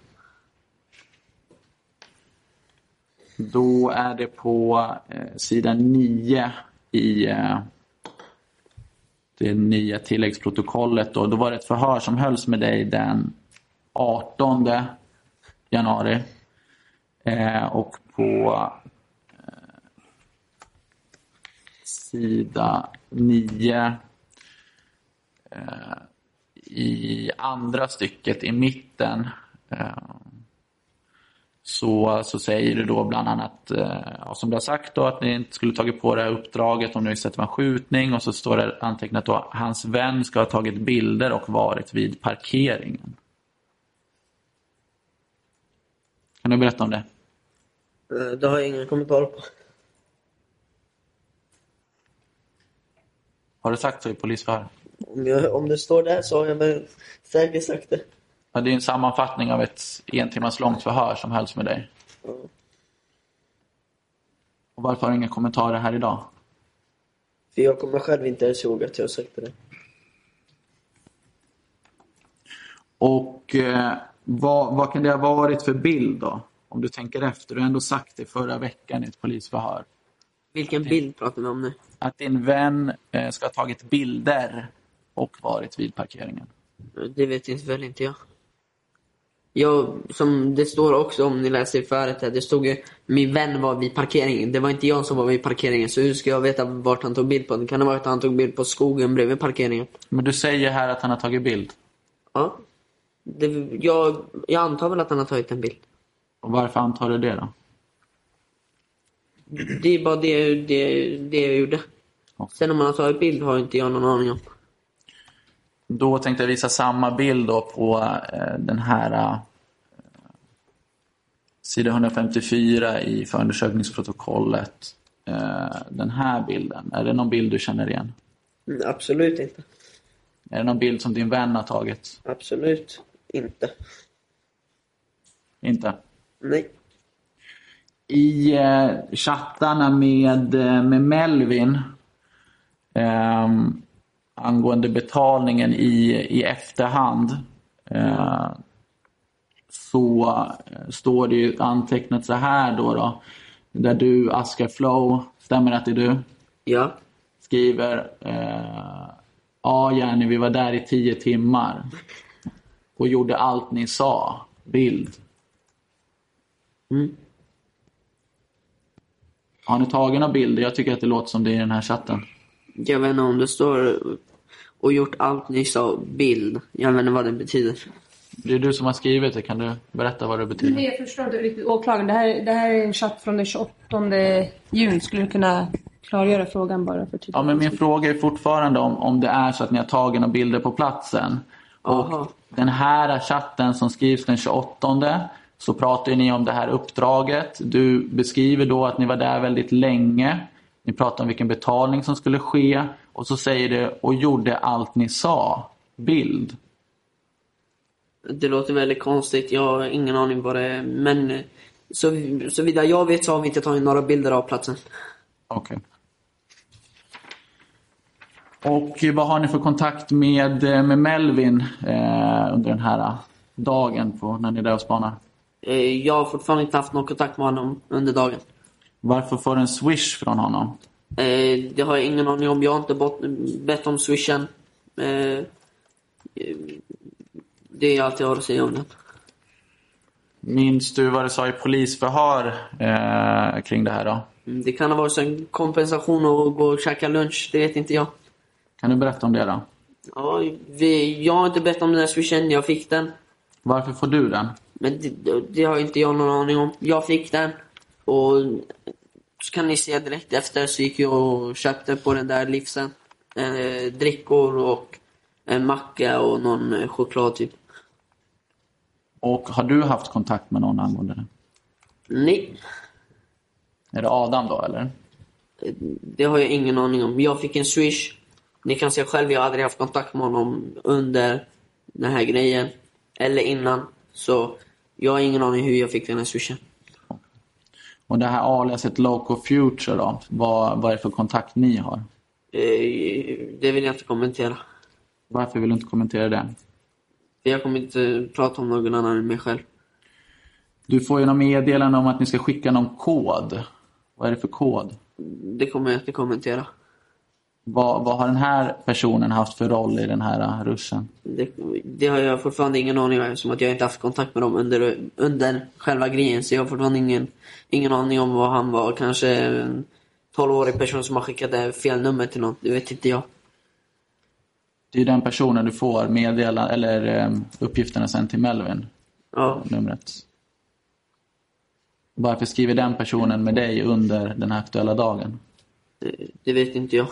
Då är det på eh, sidan nio i eh, det nya tilläggsprotokollet. Då. då var det ett förhör som hölls med dig den artonde januari. Eh, och på eh, sida nio eh, i andra stycket i mitten eh, så, så säger du då bland annat eh, som du har sagt då, att ni inte skulle tagit på det här uppdraget om ni visste att det var en skjutning, och så står det antecknat då hans vän ska ha tagit bilder och varit vid parkeringen. Kan du berätta om det? Det har jag ingen kommentar på. Har du sagt så i polisförhör? Om, jag, om det står där så har jag väl säkert sagt det. Ja, det är en sammanfattning av ett en timmars långt förhör som hölls med dig. Ja. Och varför har du inga kommentarer här idag? För jag kommer själv inte ens ihåg att jag har sagt det. Och eh, vad, vad kan det ha varit för bild då? Om du tänker efter, du har ändå sagt det förra veckan i ett polisförhör. Vilken bild pratar vi om nu? Att din vän eh, ska ha tagit bilder och varit vid parkeringen. Det vet inte väl inte jag. Jag, som det står också om ni läser i förut här, det stod ju min vän var vid parkeringen. Det var inte jag som var vid parkeringen, så hur ska jag veta vart han tog bild på? Det kan ha varit att han tog bild på skogen bredvid parkeringen. Men du säger här att han har tagit bild. Ja. Det, jag, jag antar väl att han har tagit en bild. Och varför antar du det då? Det är bara det, det, det jag gjorde. Sen om man har tagit bild har inte jag någon aning om. Då tänkte jag visa samma bild då på eh, den här eh, sidan hundrafemtiofyra i förundersökningsprotokollet. Eh, den här bilden. Är det någon bild du känner igen? Mm, absolut inte. Är det någon bild som din vän har tagit? Absolut inte. Inte? Nej. I eh, chattarna med, eh, med Melvin eh, angående betalningen i, i efterhand eh, så eh, står det ju antecknat så här då, då där du, Askar Flow, stämmer att det är du? Ja. Skriver eh, ja Jenny, vi var där i tio timmar och gjorde allt ni sa, bild. Mm. Har ni tagit några bilder? Jag tycker att det låter som det är i den här chatten. Jag vet inte om det står och gjort allt ni sa bild. Jag vet inte vad det betyder. Det är du som har skrivit det. Kan du berätta vad det betyder? Nej, jag förstår inte riktigt åklagaren. Det här, det här är en chatt från den tjugoåttonde juni. Skulle du kunna klargöra frågan bara för tydligt? Ja, men min fråga är fortfarande om, om det är så att ni har tagit några bilder på platsen. Aha. Och den här chatten som skrivs den tjugoåttonde, så pratar ni om det här uppdraget. Du beskriver då att ni var där väldigt länge. Ni pratar om vilken betalning som skulle ske. Och så säger det och gjorde allt ni sa. Bild. Det låter väldigt konstigt. Jag har ingen aning vad det är. Men så, så vidare jag vet så har vi inte tagit några bilder av platsen. Okej. Och vad har ni för kontakt med, med Melvin eh, under den här dagen på, när ni är där och spanar? Eh, jag har fortfarande inte haft någon kontakt med honom under dagen. Varför får du en swish från honom? Eh, det har jag ingen aning om. Jag har inte bott, bett om swishen. Eh, det är allt jag har att säga om den. Minns du vad du sa i polisförhör eh, kring det här då? Det kan ha varit en kompensation att gå och käka lunch. Det vet inte jag. Kan du berätta om det då? Ja, vi, jag har inte bett om den här swishen. Jag fick den. Varför får du den? Men det, det har inte jag någon aning om. Jag fick den. Och så kan ni se direkt efter så gick jag och köpte på den där livsen. Eh, drickor och en macka och någon eh, choklad typ. Och har du haft kontakt med någon angående det? Nej. Är det Adam då eller? Det har jag ingen aning om. Jag fick en swish. Ni kan se själv, jag har aldrig haft kontakt med honom under den här grejen. Eller innan. Så jag har ingen aning hur jag fick den här swishen. Och det här aliaset Loco Future då? Vad, vad är det för kontakt ni har? Eh, det vill jag inte kommentera. Varför vill du inte kommentera det? Jag kommer inte prata om någon annan än mig själv. Du får ju någon meddelande om att ni ska skicka någon kod. Vad är det för kod? Det kommer jag inte kommentera. Vad, vad har den här personen haft för roll i den här ruschen? Det, det har jag fortfarande ingen aning om, som att jag inte haft kontakt med dem under, under själva grejen. Så jag har fortfarande ingen, ingen aning om vad han var. Kanske en tolvårig person som har skickat fel nummer till någon. Det vet inte jag. Det är den personen du får meddela eller um, uppgifterna sen till Melvin. Ja. Numret. Varför skriver den personen med dig under den här aktuella dagen? Det, det vet inte jag.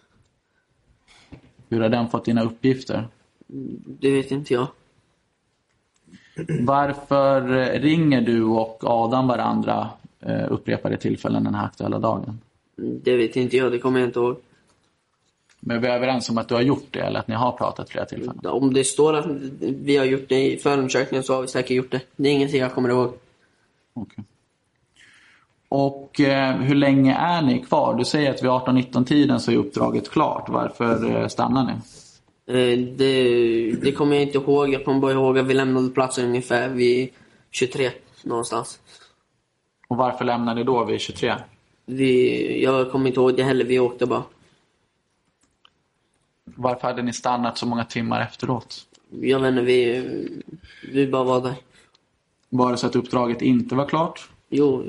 Hur har den fått dina uppgifter? Det vet inte jag. Varför ringer du och Adam varandra uh, upprepade tillfällen den här aktuella dagen? Det vet inte jag, det kommer jag inte ihåg. Men vi är överens om att du har gjort det eller att ni har pratat flera tillfällen? Om det står att vi har gjort det i förundersökningen så har vi säkert gjort det. Det är ingenting jag kommer ihåg. Okej. Och eh, hur länge är ni kvar? Du säger att vid arton nitton tiden så är uppdraget klart. Varför eh, stannar ni? Eh, det, det kommer jag inte ihåg. Jag kommer bara ihåg att vi lämnade platsen ungefär vid tjugotre någonstans. Och varför lämnade ni då vid tjugotre? Vi, jag kommer inte ihåg det heller. Vi åkte bara. Varför hade ni stannat så många timmar efteråt? Jag vet inte, vi, vi bara var där. Var det så att uppdraget inte var klart? Jo,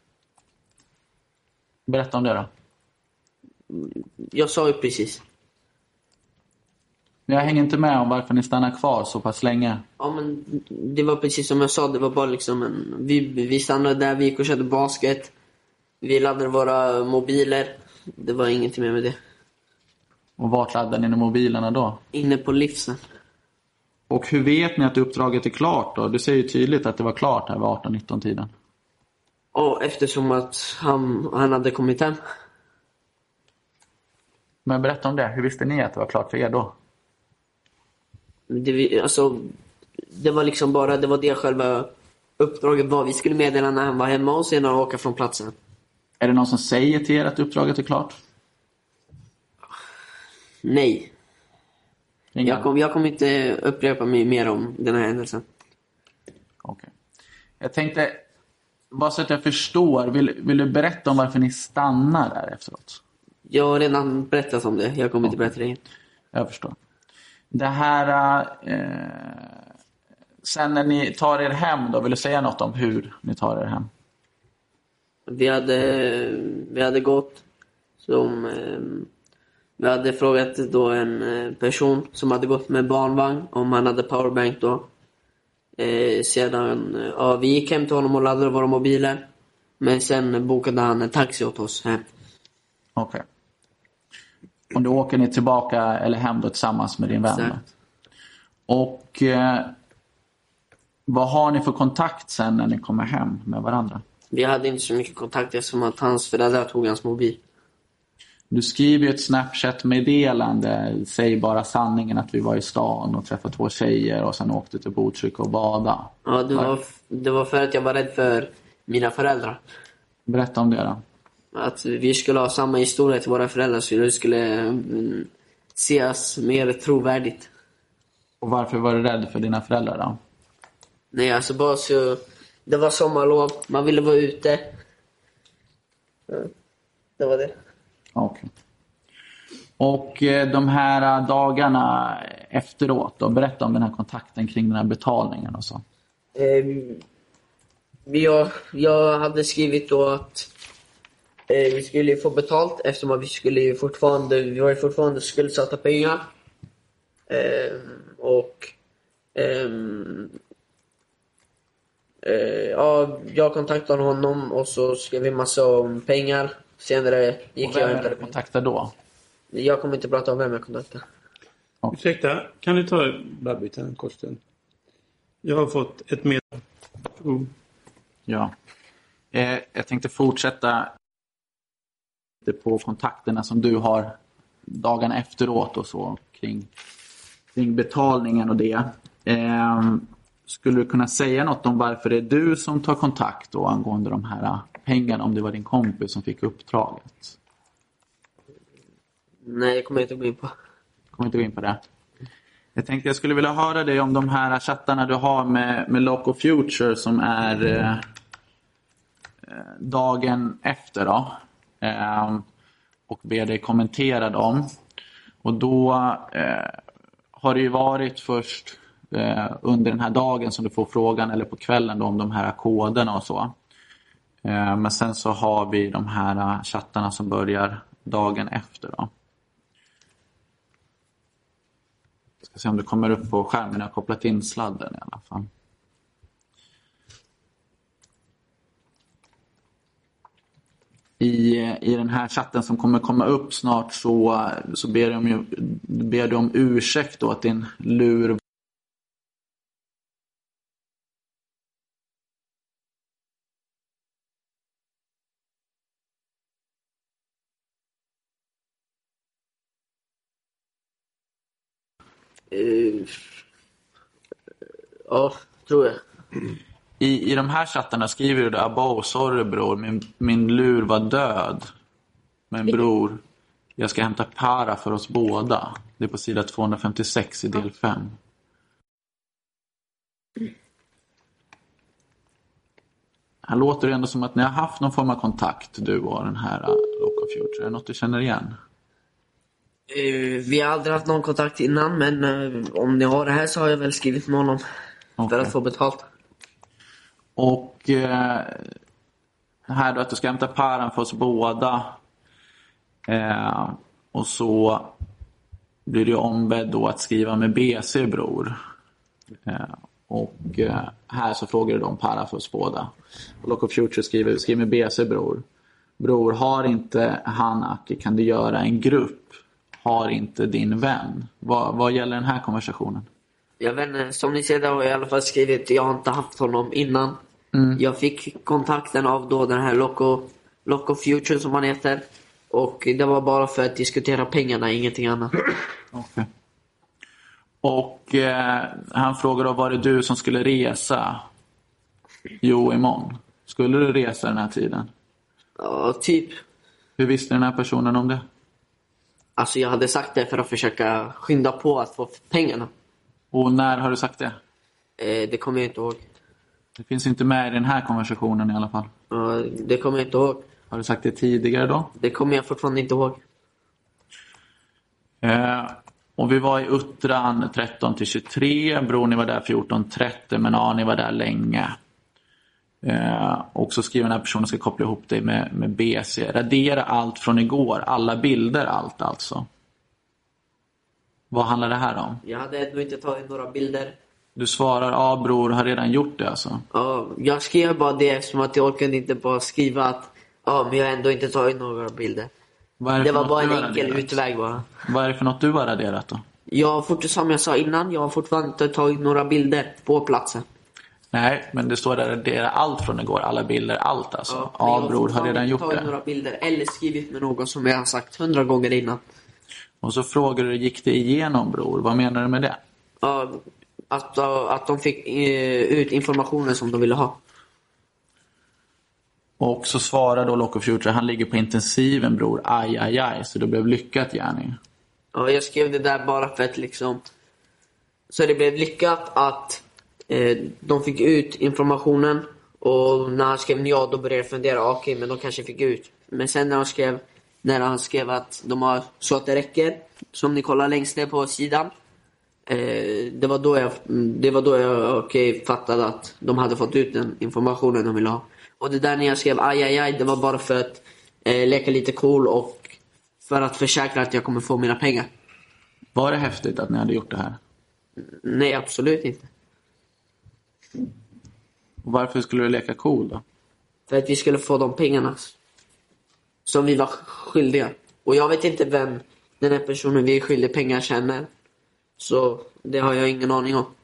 Berätta om det då. jag sa ju precis. Jag hänger inte med om varför ni stannar kvar så pass länge. Ja, men det var precis som jag sa. Det var bara liksom en, vi, vi stannade där, vi gick och körde basket. Vi laddade våra mobiler. Det var ingenting mer med det. Och vart laddade ni mobilerna då? Inne på livsen. Och hur vet ni att uppdraget är klart då? Du säger ju tydligt att det var klart här vid arton nitton tiden. Ja, eftersom att han, han hade kommit hem. Men berätta om det. Hur visste ni att det var klart för er då? Det, alltså, det var liksom bara, det var det själva uppdraget var. Vi skulle meddela när han var hemma och sedan åka från platsen. Är det någon som säger till er att uppdraget är klart? Nej. Ingen? Jag kommer jag kom inte upprepa mig mer om den här händelsen. Okej. Jag tänkte, bara så att jag förstår, vill, vill du berätta om varför ni stannar där efteråt? Jag har redan berättat om det. Jag kommer inte berätta det igen. Jag förstår. Det här, eh, sen när ni tar er hem då, vill du säga något om hur ni tar er hem? Vi hade, vi hade gått som... Eh, vi hade frågat då en person som hade gått med barnvagn om han hade powerbank då. Eh, sedan, ja, vi gick hem till honom och laddade våra mobiler. Men sen bokade han en taxi åt oss hem. Okej. Okay. Och då åker ni tillbaka eller hem då tillsammans med din vän? Exakt. Och eh, vad har ni för kontakt sen när ni kommer hem med varandra? Vi hade inte så mycket kontakt eftersom att hans föräldrar tog hans mobil. Du skriver ju ett Snapchat-meddelande. Säg bara sanningen att vi var i stan och träffade två tjejer och sen åkte till Botkyrka och bada. Ja, det var, det var för att jag var rädd för mina föräldrar. Berätta om det då. Att vi skulle ha samma historia till våra föräldrar så det skulle mm, ses mer trovärdigt. Och varför var du rädd för dina föräldrar då? Nej, alltså bara så... Det var sommarlov, man ville vara ute. Ja, det var det. Okej. Och eh, de här dagarna efteråt då, berätta om den här kontakten kring den här betalningen och så. Um, jag, jag hade skrivit då att eh, vi skulle få betalt eftersom att vi skulle ju fortfarande, vi var ju fortfarande skuldsatta pengar. Um, och um, uh, ja, jag kontaktade honom och så skrev vi massa om pengar. Senare gick och vem jag är du kontaktade då? Jag kommer inte prata om vem jag kontaktade. Okay. Ursäkta, kan du ta babbiten en kort stund? Jag har fått ett meddelande. Mm. Ja. Eh, jag tänkte fortsätta på kontakterna som du har dagarna efteråt och så kring, kring betalningen och det. Eh, skulle du kunna säga något om varför det är du som tar kontakt då angående de här pengarna, om det var din kompis som fick uppdraget? Nej, jag kommer inte gå in på. Kommer inte gå in på det. Jag tänkte jag skulle vilja höra dig om de här chattarna du har med, med Loco Future som är eh, dagen efter då. Eh, och ber dig kommentera dem. Och då eh, har det ju varit först eh, under den här dagen som du får frågan, eller på kvällen då, om de här koderna och så. Eh, men sen så har vi de här chattarna som börjar dagen efter då. Jag ska se om det kommer upp på skärmen. Jag har kopplat in sladden i alla fall. I, i den här chatten som kommer komma upp snart så, så ber, du om, ber du om ursäkt då att din lur Uh, ja, tror jag. I, I de här chattarna skriver du det: Abo, sorry bror, min, min lur var död. Men bror, jag ska hämta para för oss båda. Det är på sida tvåhundrafemtiosex i del fem. Här låter det ändå som att ni har haft någon form av kontakt, du och den här Loco Future. Är det något du känner igen? Uh, vi har aldrig haft någon kontakt innan, men uh, om ni har det här så har jag väl skrivit med honom. Okay. För att få betalt. Och eh, här då att du ska hämta paran för oss båda. Eh, och så blir det ombedd då att skriva med B C, bror. Eh, och eh, här så frågar du då om para för oss båda. Och Loco Future skriver, skriv med B C, bror. Bror, har inte han, Aki, kan du göra en grupp? Har inte din vän? Vad, vad gäller den här konversationen? Jag vet inte, som ni ser där har jag i alla fall skrivit, jag har inte haft honom innan. Mm. Jag fick kontakten av då den här Loco, Loco Future som han heter. Och det var bara för att diskutera pengarna, ingenting annat. Okay. Och eh, han frågade då, var det du som skulle resa? Jo, imorgon. Skulle du resa den här tiden? Ja, typ. Hur visste den här personen om det? Alltså jag hade sagt det för att försöka skynda på att få pengarna. Och när har du sagt det? Eh, det kommer jag inte ihåg. Det finns inte med i den här konversationen i alla fall. Ja, det kommer jag inte ihåg. Har du sagt det tidigare då? Det kommer jag fortfarande inte ihåg. Eh, och vi var i Uttran tretton till tjugotre. Bror, ni var där fjorton trettio, men ja, ni var där länge. Eh, och så skriver den här personen ska koppla ihop dig med, med B C. Radera allt från igår. Alla bilder, allt alltså. Vad handlar det här om? Jag hade ändå inte tagit några bilder. Du svarar, ja bror, har redan gjort det alltså. Ja, jag skrev bara det som att jag orkade inte bara skriva att ja, men jag har ändå inte tagit några bilder. Vad är det Det för var något bara du en har enkel raderat? utväg bara. Vad är det för något du har raderat då? Jag har fort, som jag sa innan, jag har fortfarande inte tagit några bilder på platsen. Nej, men det står där radera allt från igår. Alla bilder, allt alltså. men Ja, jag bror, har fortfarande redan inte gjort tagit det. några bilder eller skrivit med någon som jag har sagt hundra gånger innan. Och så frågar du, gick det igenom bror? Vad menar du med det? Ja, att, att de fick eh, ut informationen som de ville ha. Och så svarar då Loco Future, han ligger på intensiven bror, aj aj aj. Så det blev lyckat gärning. Ja, jag skrev det där bara för att liksom... Så det blev lyckat att eh, de fick ut informationen. Och när han skrev ja, då började jag fundera, okej, okay, men de kanske fick ut. Men sen när han skrev, när han skrev att de har så att det räcker, som ni kollar längst ner på sidan. Eh, det var då jag, det var då jag okay, fattade att de hade fått ut den informationen de ville ha. Och det där när jag skrev aj aj aj, det var bara för att eh, leka lite cool och för att försäkra att jag kommer få mina pengar. Var det häftigt att ni hade gjort det här? Nej, absolut inte. Och varför skulle du leka cool då? För att vi skulle få de pengarna som vi var skyldiga. Och jag vet inte vem den här personen vi är skyldiga pengar känner. Så det har jag ingen aning om.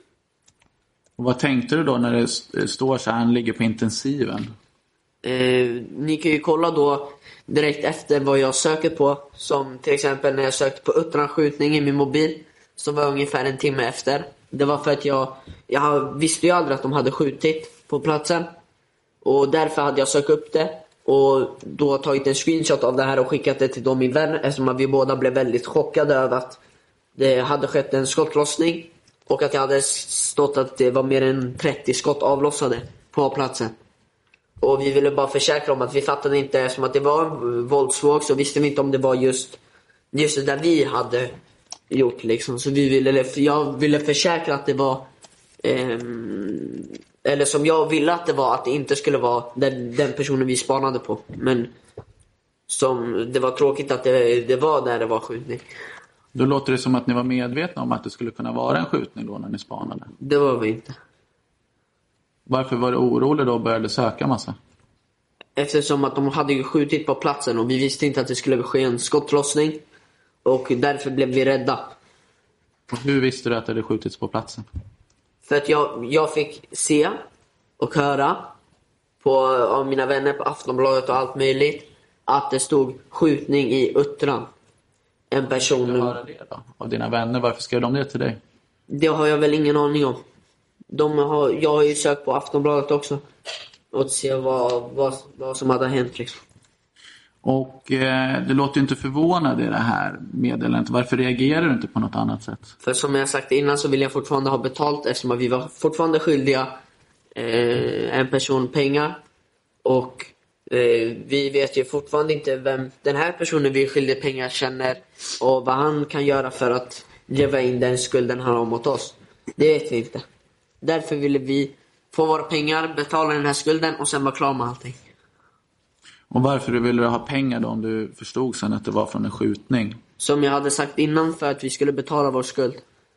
Och vad tänkte du då när det står så här, han ligger på intensiven? Eh, ni kan ju kolla då direkt efter vad jag söker på. Som till exempel när jag sökte på Uttran-skjutning i min mobil. Som var ungefär en timme efter. Det var för att jag, jag visste ju aldrig att de hade skjutit på platsen. Och därför hade jag sökt upp det. Och då tagit en screenshot av det här och skickat det till dem i vän. Eftersom vi båda blev väldigt chockade över att det hade skett en skottlossning. Och att jag hade stått att det var mer än trettio skott avlossade på platsen. Och vi ville bara försäkra om att vi fattade inte, som att det var en våldsvåg, så visste vi inte om det var just, just det där vi hade gjort liksom. Så vi ville, jag ville försäkra att det var eh, eller som jag ville att det var, att det inte skulle vara den, den personen vi spanade på. Men som, det var tråkigt att det, det var där det var skjutning. Då låter det som att ni var medvetna om att det skulle kunna vara en skjutning då när ni spanade. Det var vi inte. Varför var du orolig då och började söka massa? Eftersom att de hade ju skjutit på platsen och vi visste inte att det skulle ske en skottlossning. Och därför blev vi rädda. Och hur visste du att det hade skjutits på platsen? För att jag, jag fick se och höra på, av mina vänner på Aftonbladet och allt möjligt att det stod skjutning i Uttran. En person... Du höra det då? Av dina vänner, varför skrev de det till dig? Det har jag väl ingen aning om. De har, jag har ju sökt på Aftonbladet också. Och se vad, vad, vad som hade hänt liksom. Och eh, det låter ju inte förvånad i det här meddelandet. Varför reagerar du inte på något annat sätt? För som jag sagt innan så vill jag fortfarande ha betalt. Eftersom vi var fortfarande skyldiga eh, en person pengar. Och eh, vi vet ju fortfarande inte vem den här personen vi är skyldiga pengar känner. Och vad han kan göra för att leva in den skulden han har mot oss. Det vet vi inte. Därför ville vi få våra pengar, betala den här skulden och sen vara klar med allting. Och varför ville du ha pengar då om du förstod sen att det var från en skjutning? Som jag hade sagt innan, för att vi skulle betala vår skuld.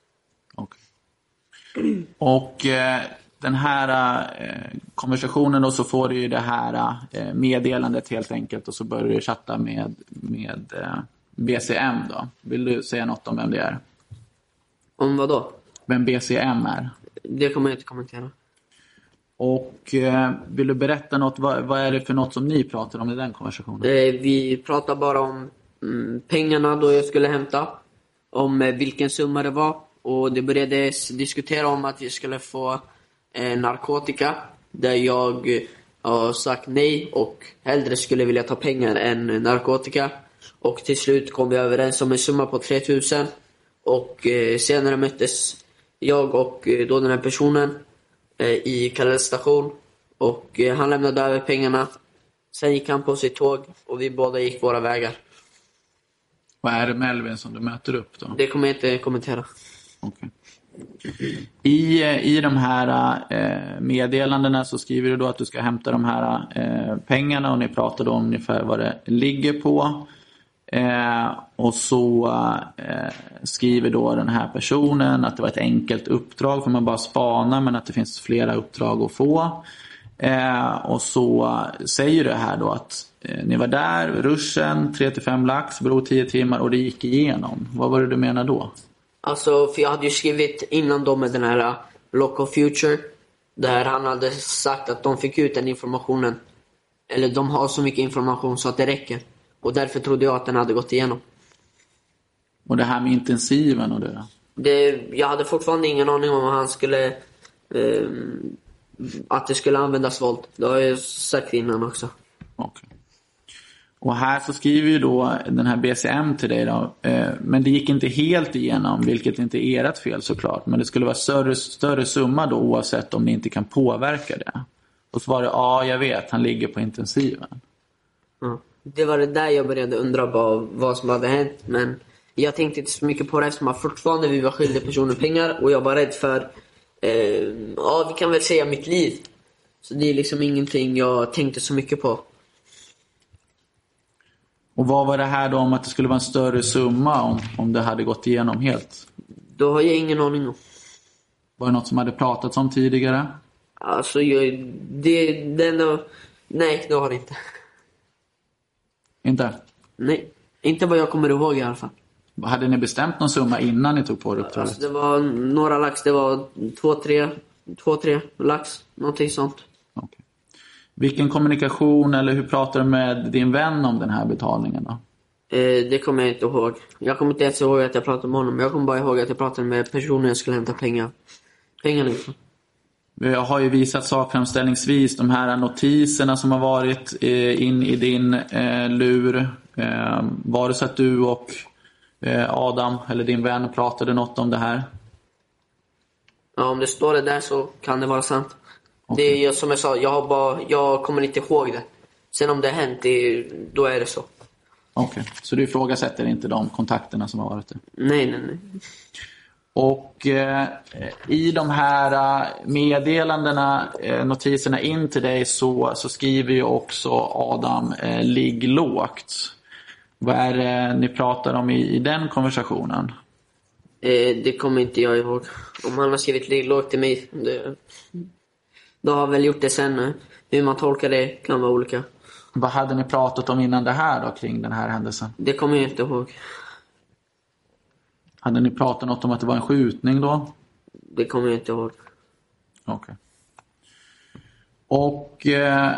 Okay. Och eh, den här eh, konversationen då, så får du ju det här eh, meddelandet helt enkelt. Och så börjar du chatta med, med eh, B C M då. Vill du säga något om vem det är? Om vad då? Vem B C M är? Det kommer jag inte kommentera. Och eh, vill du berätta något, vad, vad är det för något som ni pratar om i den konversationen? Eh, vi pratar bara om mm, pengarna då jag skulle hämta. Om eh, vilken summa det var. Och det började diskutera om att vi skulle få eh, narkotika. Där jag eh, har sagt nej och hellre skulle vilja ta pengar än narkotika. Och till slut kom vi överens om en summa på tre tusen. Och eh, senare möttes jag och eh, då den här personen i Kallels station. Och eh, han lämnade över pengarna. Sen gick han på sitt tåg och vi båda gick våra vägar. Vad är det Melvin som du möter upp då? Det kommer jag inte kommentera. Okay. I, I de här eh, meddelandena så skriver du då att du ska hämta de här eh, pengarna och ni pratade om ungefär vad det ligger på. Eh, och så eh, skriver då den här personen att det var ett enkelt uppdrag för man bara spana, men att det finns flera uppdrag att få. Eh, och så säger du här då att eh, ni var där, ruschen, tre till fem lax, bro tio timmar och det gick igenom. Vad var det du menar då? Alltså, för jag hade ju skrivit innan då med den här uh, Local Future, där han hade sagt att de fick ut den informationen, eller de har så mycket information så att det räcker. Och därför trodde jag att den hade gått igenom. Och det här med intensiven och det? det jag hade fortfarande ingen aning om att han skulle eh, att det skulle användas våld. Det har jag sagt innan också. Okej. Och här så skriver ju då den här B C M till dig då, eh, men det gick inte helt igenom, vilket inte är ert fel såklart, men det skulle vara större, större summa då oavsett om ni inte kan påverka det. Och så var det, ja jag vet, han ligger på intensiven. Ja. Det var det där jag började undra på vad som hade hänt, men jag tänkte inte så mycket på det eftersom att fortfarande vi var skyldiga personer pengar och jag var rädd för, eh, ja vi kan väl säga mitt liv. Så det är liksom ingenting jag tänkte så mycket på. Och vad var det här då om att det skulle vara en större summa om, om det hade gått igenom helt? Då har jag ingen aning om. Var det något som hade pratats om tidigare? Alltså, jag, det, den, nej, det har det inte. Inte? Nej, inte vad jag kommer ihåg i alla fall. Hade ni bestämt någon summa innan ni tog på det uppdraget? Alltså, det var några lax, det var två, tre, två, tre lax, någonting sånt. Okay. Vilken kommunikation eller hur pratar du med din vän om den här betalningen då? Eh, det kommer jag inte ihåg. Jag kommer inte ens ihåg att jag pratade med honom. Jag kommer bara ihåg att jag pratade med personen jag skulle hämta pengar. Pengar liksom. Jag har ju visat sakframställningsvis de här notiserna som har varit eh, in i din eh, lur. Eh, var det så att du och eh, Adam eller din vän pratade något om det här? Ja, om det står det där så kan det vara sant. Okay. Det är som jag sa, jag, har bara, jag kommer inte ihåg det. Sen om det har hänt, det, då är det så. Okej, okay. Så du ifrågasätter inte de kontakterna som har varit det? Nej, nej, nej. Och eh, i de här meddelandena, eh, notiserna in till dig så, så skriver ju också Adam eh, ligg lågt. Vad är det ni pratar om i, i den konversationen? Eh, det kommer inte jag ihåg. Om han har skrivit ligg lågt till mig, det, då har han väl gjort det sen. Hur man tolkar det kan vara olika. Vad hade ni pratat om innan det här då, kring den här händelsen? Det kommer jag inte ihåg. Hade ni pratat något om att det var en skjutning då? Det kommer jag inte ihåg. Okej. Okay. Och eh,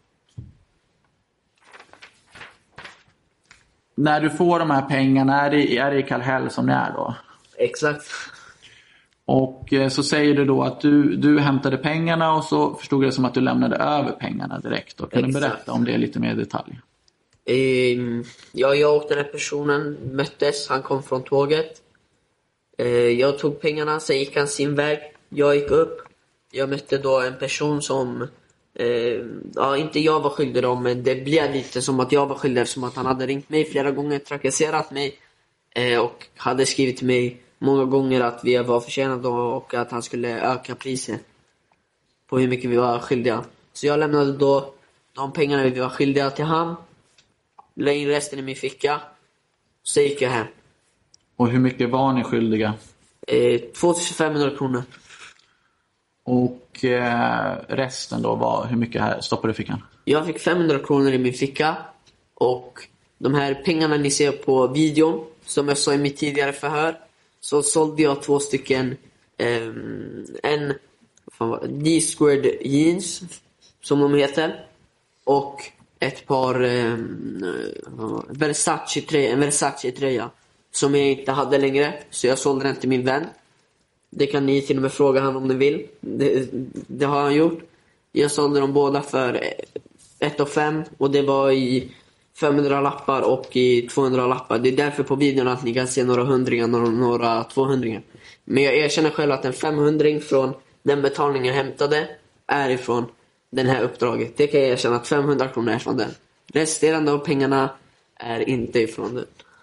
när du får de här pengarna, är det, är det i Kallhäll som det är då? Exakt. Och eh, så säger du då att du, du hämtade pengarna och så förstod jag som att du lämnade över pengarna direkt. Då. Kan Exakt. Du berätta om det lite mer i detalj? Eh, ja, jag och den här personen möttes. Han kom från tåget. Eh, jag tog pengarna, sen gick han sin väg. Jag gick upp. Jag mötte då en person som eh, ja, inte jag var skyldig om, men det blev lite som att jag var skyldig eftersom att han hade ringt mig flera gånger, trakasserat mig eh, och hade skrivit till mig många gånger att vi var försenade och att han skulle öka priset på hur mycket vi var skyldiga. Så jag lämnade då de pengarna vi var skyldiga till han, la in resten i min ficka, så gick jag hem. Och hur mycket var ni skyldiga? Eh, tvåtusenfemhundra kronor. Och eh, resten då var, hur mycket här stoppade du i fickan? Jag fick femhundra kronor i min ficka. Och de här pengarna ni ser på videon, som jag sa i mitt tidigare förhör, så sålde jag två stycken eh, en D-squared jeans, som de heter, och ett par eh, Versace-tröja, en Versace-tröja som jag inte hade längre, så jag sålde den till min vän. Det kan ni till och med fråga han om ni vill. Det, det har han gjort. Jag sålde dem båda för ett och fem, och det var i femhundra lappar och i tvåhundra lappar. Det är därför på videon att ni kan se några hundringar, några, några tvåhundringar. Men jag erkänner själv att en femhundring från den betalningen jag hämtade är ifrån den här uppdraget. Det kan jag erkänna att femhundra kronor är från den. Resterande av pengarna är inte ifrån den.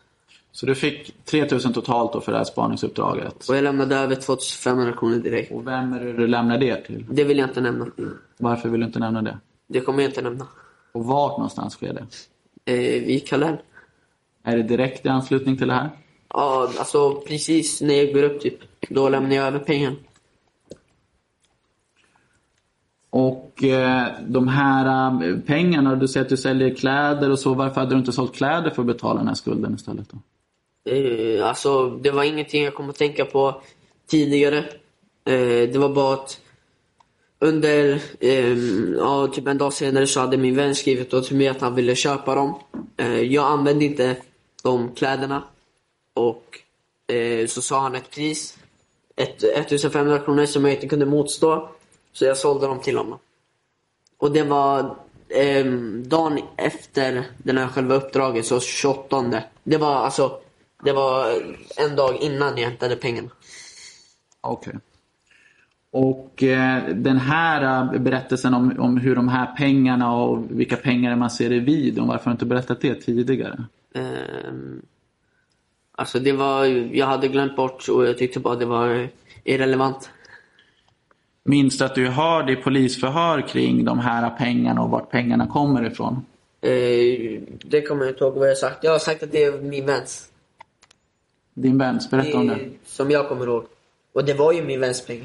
Så du fick tre tusen totalt då för det här spaningsuppdraget. Och jag lämnade över tvåtusenfemhundra kronor direkt. Och vem är det du lämnade det till? Det vill jag inte nämna. Varför vill du inte nämna det? Det kommer jag inte nämna. Och vart någonstans sker det? Eh, I Kallhäll. Är det direkt i anslutning till det här? Ja, alltså precis när jag går upp typ. Då lämnar jag över pengar. Och eh, de här eh, pengarna, du säger att du säljer kläder och så. Varför hade du inte sålt kläder för att betala den här skulden istället då? Eh, alltså det var ingenting jag kom att tänka på tidigare. Eh, det var bara att under eh, ja, typ en dag senare så hade min vän skrivit då till mig att han ville köpa dem. Eh, jag använde inte de kläderna. Och eh, så sa han ett pris. ettusenfemhundra kronor som jag inte kunde motstå. Så jag sålde dem till honom. Och det var eh, dagen efter den här själva uppdraget, så tjugoåttonde. Det var alltså det var en dag innan jag hämtade pengarna. Okej. Okay. Och eh, den här eh, berättelsen om, om hur de här pengarna och vilka pengar man ser i videon, varför har du inte berättat det tidigare? Eh, alltså det var, jag hade glömt bort och jag tyckte bara det var irrelevant. Minns du att du hörde i polisförhör kring de här pengarna och vart pengarna kommer ifrån? Eh, det kommer jag inte ihåg vad jag har sagt. Jag har sagt att det är min väns. Din väns, berätta om det. Som jag kommer ihåg. Och det var ju min väns pengar.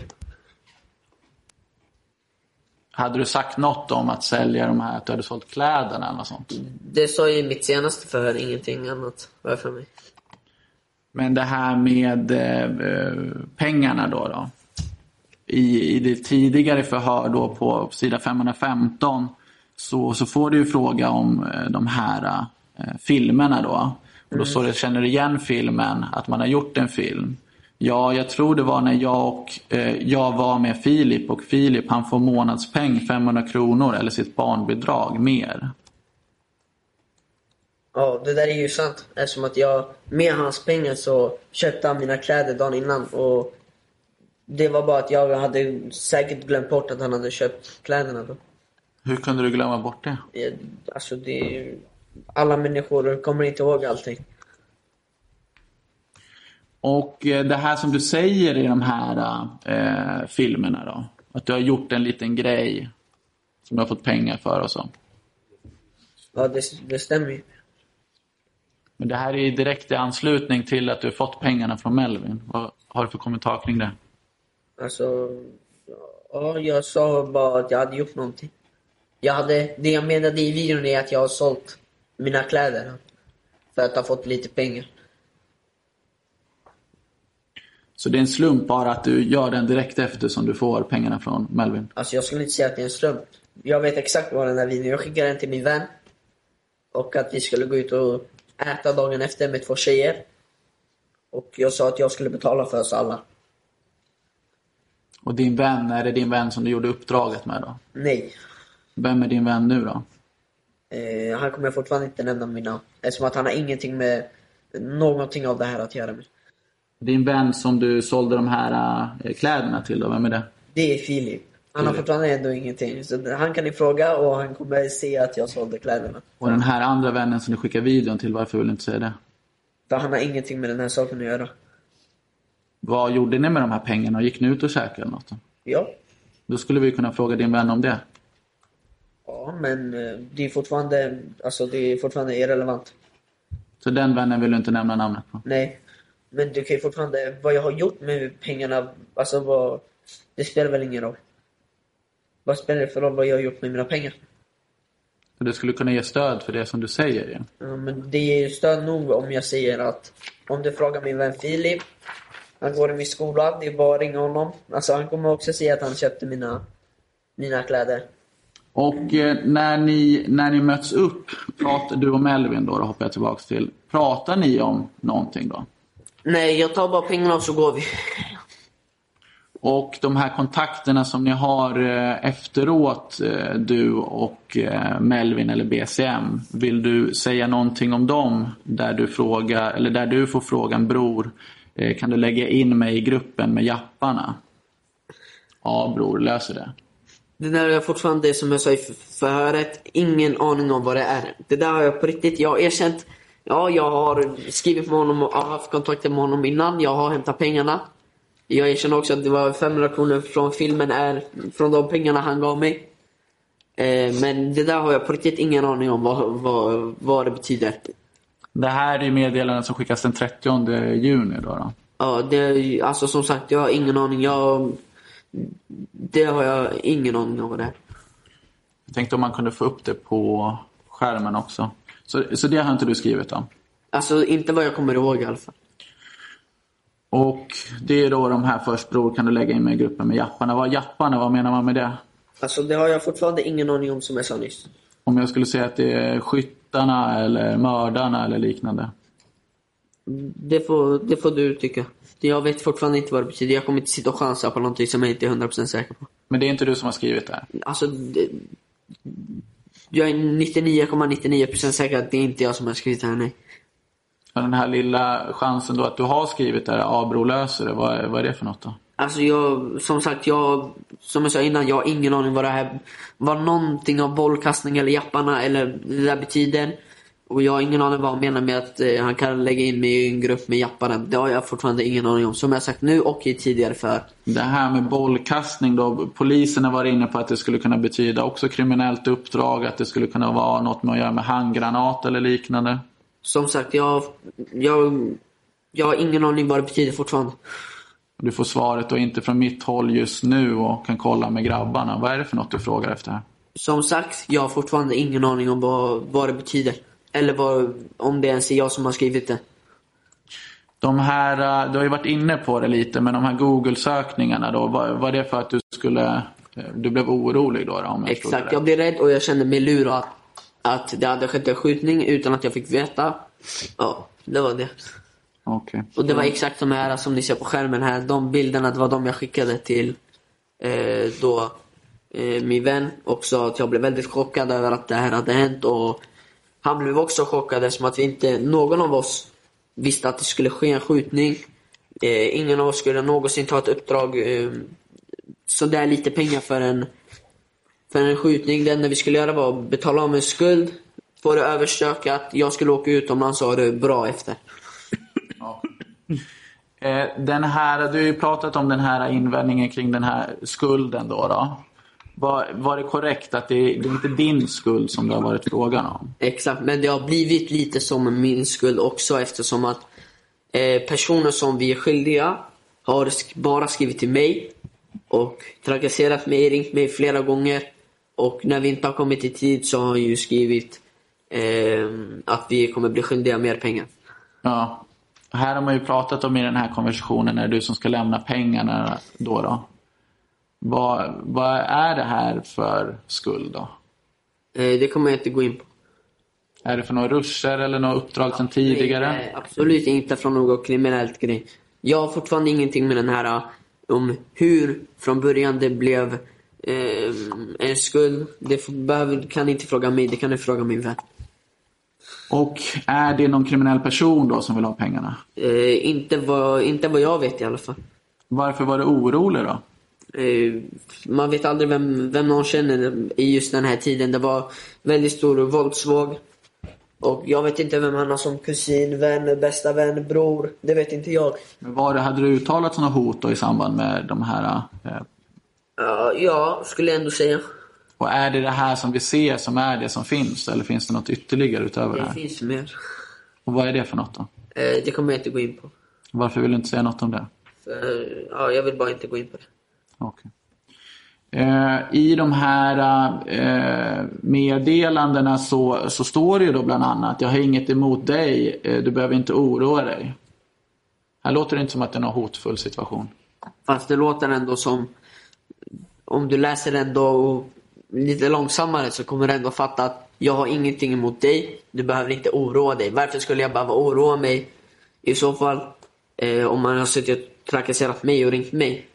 Hade du sagt något om att sälja de här, att du hade sålt kläderna eller något sånt? Det sa ju mitt senaste förhör, ingenting annat var för mig. Men det här med eh, pengarna då då? I, I det tidigare förhör då på sida femhundrafemton så, så får du ju fråga om eh, de här eh, filmerna då. Och då står det, känner du igen filmen, att man har gjort en film? Ja, jag tror det var när jag och eh, jag var med Filip och Filip, han får månadspeng femhundra kronor eller sitt barnbidrag mer. Ja, det där är ju sant. Eftersom att jag med hans pengar så köpte han mina kläder dagen innan. Och det var bara att jag hade säkert glömt bort att han hade köpt kläderna då. Hur kunde du glömma bort det? Ja, alltså det är, alla människor kommer inte ihåg allting. Och det här som du säger i de här eh, filmerna då, att du har gjort en liten grej som du har fått pengar för och så. Ja, det, det stämmer ju. Men det här är direkt i anslutning till att du har fått pengarna från Melvin. Vad har du för kommentar kring det? Alltså, ja, jag sa bara att jag hade gjort någonting. Jag hade, det jag menade i videon är att jag har sålt mina kläder för att ha fått lite pengar. Så det är en slump bara att du gör den direkt efter som du får pengarna från Melvin? Alltså jag skulle inte säga att det är en slump. Jag vet exakt vad den här videon. Jag skickade den till min vän. Och att vi skulle gå ut och äta dagen efter med två tjejer. Och jag sa att jag skulle betala för oss alla. Och din vän, är det din vän som du gjorde uppdraget med då? Nej. Vem är din vän nu då? Eh, han kommer fortfarande inte nämna mina namn. Eftersom att han har ingenting med någonting av det här att göra med. Din vän som du sålde de här äh, kläderna till då, vem är det? Det är Filip. Han har fortfarande ändå ingenting. Så han kan ni fråga och han kommer se att jag sålde kläderna. Och den här andra vännen som du skickar videon till, varför vill du inte säga det? För han har ingenting med den här saken att göra. Vad gjorde ni med de här pengarna? Gick ni ut och käkade eller något? Ja. Då skulle vi kunna fråga din vän om det. Ja, men det är fortfarande, alltså det är fortfarande irrelevant. Så den vännen vill du inte nämna namnet på? Nej. Men du kan ju fortfarande, vad jag har gjort med pengarna, alltså vad, det spelar väl ingen roll. Vad spelar det för roll vad jag har gjort med mina pengar? Så du skulle kunna ge stöd för det som du säger igen? Ja, men det är stöd nog om jag säger att, om du frågar min vän Filip, han går i min skola, det är bara att ringa honom. Alltså han kommer också säga att han köpte mina, mina kläder. Och eh, när, ni, när ni möts upp, pratar du och Melvin då, då hoppar jag tillbaka till. Pratar ni om någonting då? Nej, jag tar bara pengarna och så går vi. Och de här kontakterna som ni har eh, efteråt, eh, du och eh, Melvin eller B C M, vill du säga någonting om dem där du frågar, eller där du får frågan, bror, eh, kan du lägga in mig i gruppen med japparna? Ja, bror, löser det. Det där är fortfarande, som jag sa i förhöret, ingen aning om vad det är. Det där har jag på riktigt, jag har erkänt Ja, jag har skrivit med honom och har haft kontakt med honom innan. Jag har hämtat pengarna. Jag erkänner också att det var femhundra kronor från filmen är från de pengarna han gav mig. Eh, men det där har jag på riktigt ingen aning om vad, vad, vad det betyder. Det här är meddelandet som skickas den trettionde juni då då? Ja, det, alltså som sagt, jag har ingen aning. Jag, det har jag ingen aning om vad det är. Jag tänkte om man kunde få upp det på skärmen också. Så, så det har inte du skrivit om? Alltså inte vad jag kommer ihåg i alla fall. Och det är då de här först, bror, kan du lägga in med gruppen med japparna. Vad japparna, vad menar man med det? Alltså det har jag fortfarande ingen aning om, som jag sa nyss. Om jag skulle säga att det är skyttarna eller mördarna eller liknande. Det får, det får du tycka. Jag vet fortfarande inte vad det betyder. Jag kommer inte sitta och chansa på någonting som jag inte är hundra procent säker på. Men det är inte du som har skrivit det här? Alltså, det, jag är nittionio komma nittionio procent säker att det är inte jag som har skrivit det här, nej. Den här lilla chansen då att du har skrivit det här, A-bro löser det, vad är, vad är det för något då? Alltså jag, som sagt, jag, som jag sa innan, jag har ingen aning vad det här, vad någonting av bollkastning eller japparna eller det där betyder. Och jag har ingen aning vad han menar med att eh, han kan lägga in mig i en grupp med japparna. Det har jag fortfarande ingen aning om, som jag sagt nu och i tidigare för. Det här med bollkastning då, polisen har varit inne på att det skulle kunna betyda också kriminellt uppdrag, att det skulle kunna vara något med att göra med handgranat eller liknande. Som sagt, jag, jag, jag har ingen aning vad det betyder fortfarande. Du får svaret då inte från mitt håll just nu och kan kolla med grabbarna. Vad är det för något du frågar efter här? Som sagt, jag har fortfarande ingen aning om vad, vad det betyder. Eller vad, om det ens är jag som har skrivit det. De här, du har ju varit inne på det lite, men de här Google-sökningarna då, var, var det för att du skulle, du blev orolig då? då om jag Exakt, jag blev rädd och jag kände mig lurad att det hade skett en skjutning utan att jag fick veta. Ja, det var det. Okay. Och det var exakt de här som ni ser på skärmen här. De bilderna, det var de jag skickade till eh, då eh, min vän. Och sa att jag blev väldigt chockad över att det här hade hänt. Och han blev också chockad som att vi inte, någon av oss visste att det skulle ske en skjutning. Eh, ingen av oss skulle någonsin ta ett uppdrag eh, så där lite pengar för en, för en skjutning. Det enda vi skulle göra var att betala om en skuld, få det överstökat. Jag skulle åka utomlands och ha det bra efter. Ja. Den här, du har ju pratat om den här invändningen kring den här skulden då. då. Var, var det korrekt att det, det är inte din skuld som det har varit frågan om? Exakt, men det har blivit lite som min skuld också, eftersom att eh, personer som vi är skyldiga har sk- bara skrivit till mig och trakasserat mig, ringt mig flera gånger. Och när vi inte har kommit i tid så har han ju skrivit eh, att vi kommer bli skyldiga mer pengar. Ja. Här har man ju pratat om i den här konversationen, när du som ska lämna pengarna då då. Vad, vad är det här för skuld då? Eh, det kommer jag inte gå in på. Är det för några ruscher eller några uppdrag sedan tidigare? Nej, absolut inte från något kriminellt grej. Jag har fortfarande ingenting med den här om hur från början det blev eh, en skuld. Det behöver, kan inte fråga mig, det kan du fråga min vän. Och är det någon kriminell person då som vill ha pengarna? Eh, inte, vad, inte vad jag vet i alla fall. Varför var du orolig då? Eh, man vet aldrig vem, vem någon känner i just den här tiden. Det var väldigt stor våldsvåg. Och jag vet inte vem han har som kusin, vän, bästa vän, bror. Det vet inte jag. Men var det, hade du uttalat sådana hot då i samband med de här? Eh... Uh, ja, skulle jag ändå säga. Och är det det här som vi ser som är det som finns? Eller finns det något ytterligare utöver det här? Det finns mer. Och vad är det för något då? Uh, det kommer jag inte gå in på. Varför vill du inte säga något om det? Uh, ja, jag vill bara inte gå in på det. Okej. Eh, I de här eh, meddelandena så, så står det ju då bland annat: jag har inget emot dig, eh, du behöver inte oroa dig. Här låter det inte som att det är någon hotfull situation. Fast det låter ändå som, om du läser ändå lite långsammare så kommer du ändå fatta att jag har ingenting emot dig, du behöver inte oroa dig. Varför skulle jag behöva oroa mig i så fall eh, om man har suttit och trakasserat mig och ringt mig?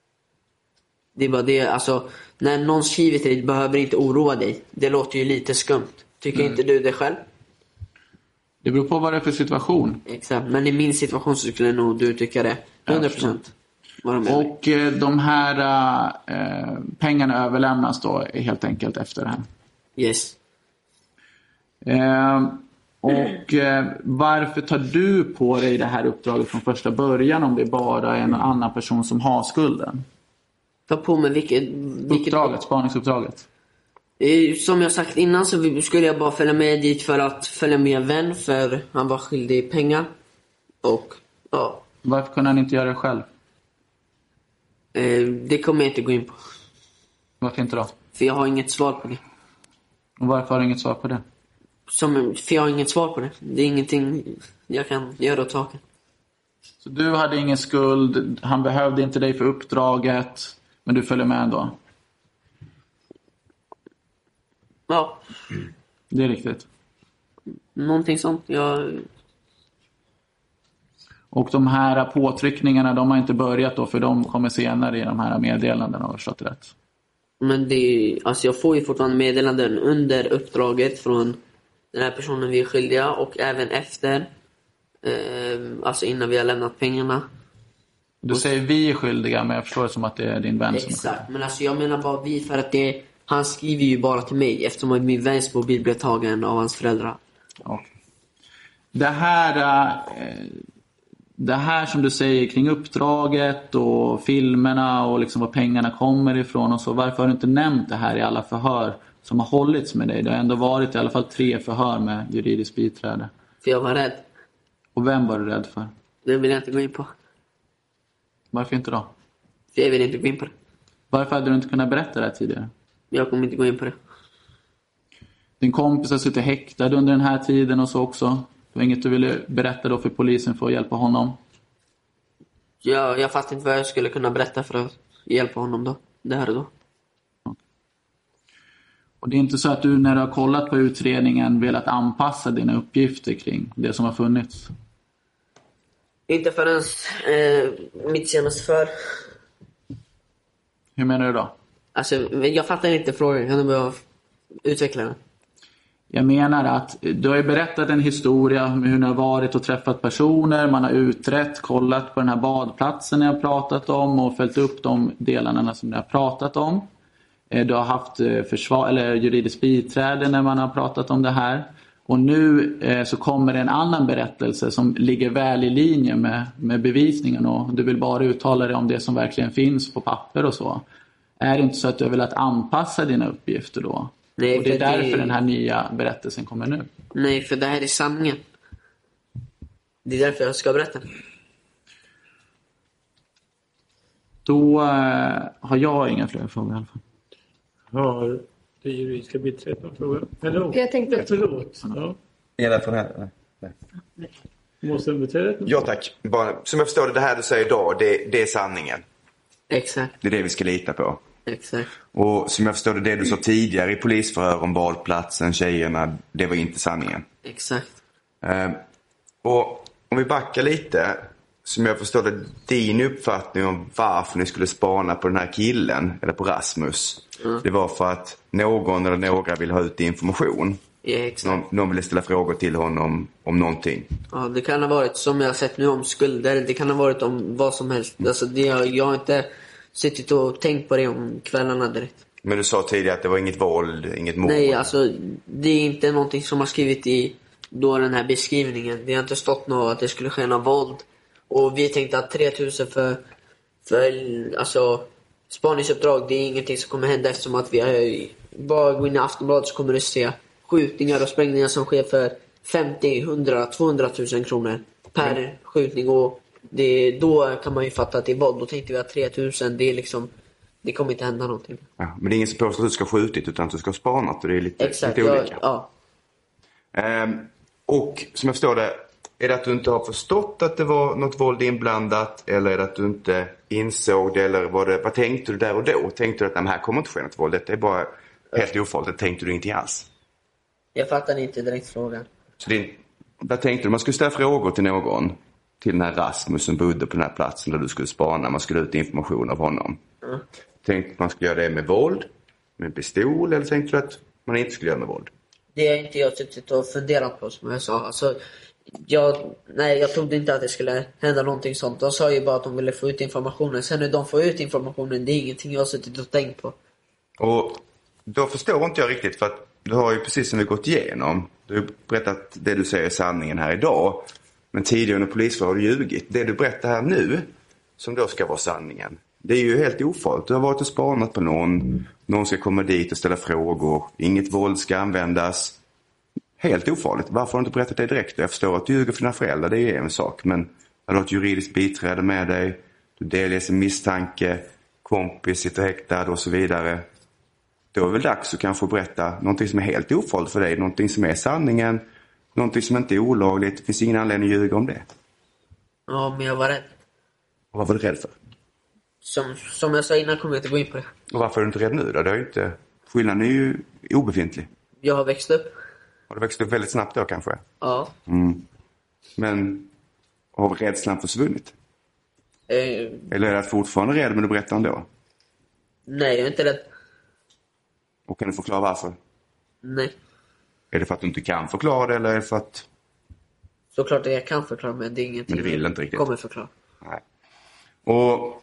Det är bara det, alltså när någon skriver till dig, du behöver inte oroa dig. Det låter ju lite skumt. Tycker mm. inte du det själv? Det beror på vad det är för situation. Exakt, men i min situation så skulle nog du tycka det hundra procent. Och eh, de här eh, pengarna överlämnas då helt enkelt efter det här. Yes. Eh, Och eh, varför tar du på dig det här uppdraget från första början om det är bara en annan person som har skulden? Ta på mig vilket... vilket Uppdraget, spaningsuppdraget. Eh, Som jag sagt innan så skulle jag bara följa med dit för att följa med en vän, för han var skyldig pengar. Och ja, Varför kunde han inte göra det själv? eh, det kommer jag inte gå in på. Varför inte då? För jag har inget svar på det. Och varför har du inget svar på det? Som, för jag har inget svar på det. Det är ingenting jag kan göra åt saken. Så du hade ingen skuld, han behövde inte dig för uppdraget, men du följer med ändå? Ja, Det är riktigt. någonting sånt. Jag, Och de här påtryckningarna, de har inte börjat då, för de kommer senare i de här meddelandena, har jag förstått rätt? men det, alltså jag får ju fortfarande meddelanden under uppdraget från den här personen vi är skyldiga, och även efter. Eh, alltså innan vi har lämnat pengarna. Du säger vi är skyldiga, men jag förstår det som att det är din vän som är skyldig. Exakt, men alltså jag menar bara vi, för att det, han skriver ju bara till mig eftersom min väns mobil blev tagen av hans föräldrar. Ja. Det här eh, det här som du säger kring uppdraget och filmerna och liksom var pengarna kommer ifrån och så, varför har du inte nämnt det här i alla förhör som har hållits med dig? Det har ändå varit i alla fall tre förhör med juridiskt biträde. För jag var rädd. Och vem var du rädd för? Det vill jag inte gå in på. Varför inte då? För jag vill inte gå in på det. Varför hade du inte kunnat berätta det här tidigare? Jag kommer inte gå in på det. Din kompis har suttit häktad under den här tiden och så också. Det var inget du ville berätta då för polisen för att hjälpa honom? Jag, jag fattar inte vad jag skulle kunna berätta för att hjälpa honom då. Det här och då. Och det är inte så att du när du har kollat på utredningen velat anpassa dina uppgifter kring det som har funnits? Inte förrän eh, mitt senaste för. Hur menar du då? Alltså, jag fattar inte frågan. Kan du bara utveckla den? Jag menar att du har ju berättat en historia om hur ni har varit och träffat personer. Man har utrett, kollat på den här badplatsen ni har pratat om och följt upp de delarna som ni har pratat om. Du har haft försvar, eller juridiskt biträde när man har pratat om det här. Och nu eh, så kommer en annan berättelse som ligger väl i linje med, med bevisningen. Och du vill bara uttala dig om det som verkligen finns på papper och så. Är det inte så att du vill att anpassa dina uppgifter då? Nej, och det är för därför det... den här nya berättelsen kommer nu. Nej, för det här är sanningen. Det är därför jag ska berätta. Då eh, har jag inga fler frågor i alla fall. Har det juridiska biträdet någon fråga? Eller, Jag tänkte... förlåt. Ja. Är det från här? Nej. Måste en beträdet? Ja tack. Bara, som jag förstår det, det här du säger idag, det, det är sanningen. Exakt. Det är det vi ska lita på. Exakt. Och som jag förstår det, det du sa tidigare i polisförhör om badplatsen, tjejerna, det var inte sanningen. Exakt. Uh, och om vi backar lite, som jag förstår det, din uppfattning om varför ni skulle spana på den här killen, eller på Rasmus. Mm. Det var för att någon eller några vill ha ut information. Ja, exakt. Någon, någon ville ställa frågor till honom om någonting. Ja, det kan ha varit, som jag har sett nu, om skulder. Det kan ha varit om vad som helst. Alltså, det, jag har inte suttit och tänkt på det om kvällarna direkt. Men du sa tidigare att det var inget våld, inget mord. Nej, alltså det är inte någonting som har skrivit i då den här beskrivningen. Det har inte stått något att det skulle ske något våld. Och vi tänkte att tre tusen för, för alltså, spaningsuppdrag, det är ingenting som kommer hända, eftersom att vi är, bara går in i Aftonbladet så kommer du se skjutningar och sprängningar som sker för femtio, hundra, tvåhundratusen kronor per mm. skjutning. Och det, då kan man ju fatta att det är våld. Då tänkte vi att tre tusen, det är liksom, det kommer inte hända någonting. Ja, men det är ingen som påstår att du ska skjutit, utan att du ska ha spanat, och det är lite, exakt, lite olika. Ja, ja. Ehm, och som jag förstår det, är det att du inte har förstått att det var något våld inblandat, eller är det att du inte insåg det, eller var det, vad tänkte du där och då? Tänkte du att det här kommer inte ske något våld, det är bara helt ofarligt, tänkte du ingenting alls? Jag fattar inte direkt frågan. Så det, vad tänkte du? Man skulle ställa frågor till någon, till den här Rasmus som bodde på den här platsen där du skulle spana, man skulle ut information av honom. Mm. Tänkte att man skulle göra det med våld, med pistol, eller tänkte du att man inte skulle göra med våld? Det är inte jag suttit och funderat på, som jag sa. Alltså, jag, nej, jag trodde inte att det skulle hända någonting sånt. De sa ju bara att de ville få ut informationen. Sen när de får ut informationen, det är ingenting jag har suttit och tänkt på. Och då förstår inte jag riktigt, för att du har ju precis som vi gått igenom. Du har berättat det du säger är sanningen här idag. Men tidigare under polisförhör har du ljugit. Det du berättar här nu, som då ska vara sanningen, det är ju helt ofarligt. Du har varit och spanat på någon. Någon ska komma dit och ställa frågor. Inget våld ska användas. Helt ofarligt. Varför har du inte berättat det direkt? Jag förstår att du ljuger för dina föräldrar, det är en sak. Men du har ett juridiskt biträde med dig. Du delges en misstanke. Kompis sitter häktad och så vidare. Då är det väl dags att kanske berätta någonting som är helt ofarligt för dig. Någonting som är sanningen. Någonting som inte är olagligt. Det finns ingen anledning att ljuga om det. Ja, men jag var rädd. Och vad var du rädd för? Som, som jag sa innan kommer jag inte gå in på det. Och varför är du inte rädd nu då? Det är ju inte... Skillnaden är ju obefintlig. Jag har växt upp. Har du växt upp väldigt snabbt då kanske? Ja. Mm. Men har rädslan försvunnit? Eh, Eller är det fortfarande rädd men du berättar ändå? nej, jag är inte rädd. Och kan du förklara varför? Nej. Är det för att du inte kan förklara det eller är det för att... Såklart att jag kan förklara, men det är ingenting Men du vill inte riktigt? kommer förklara. Nej. Och...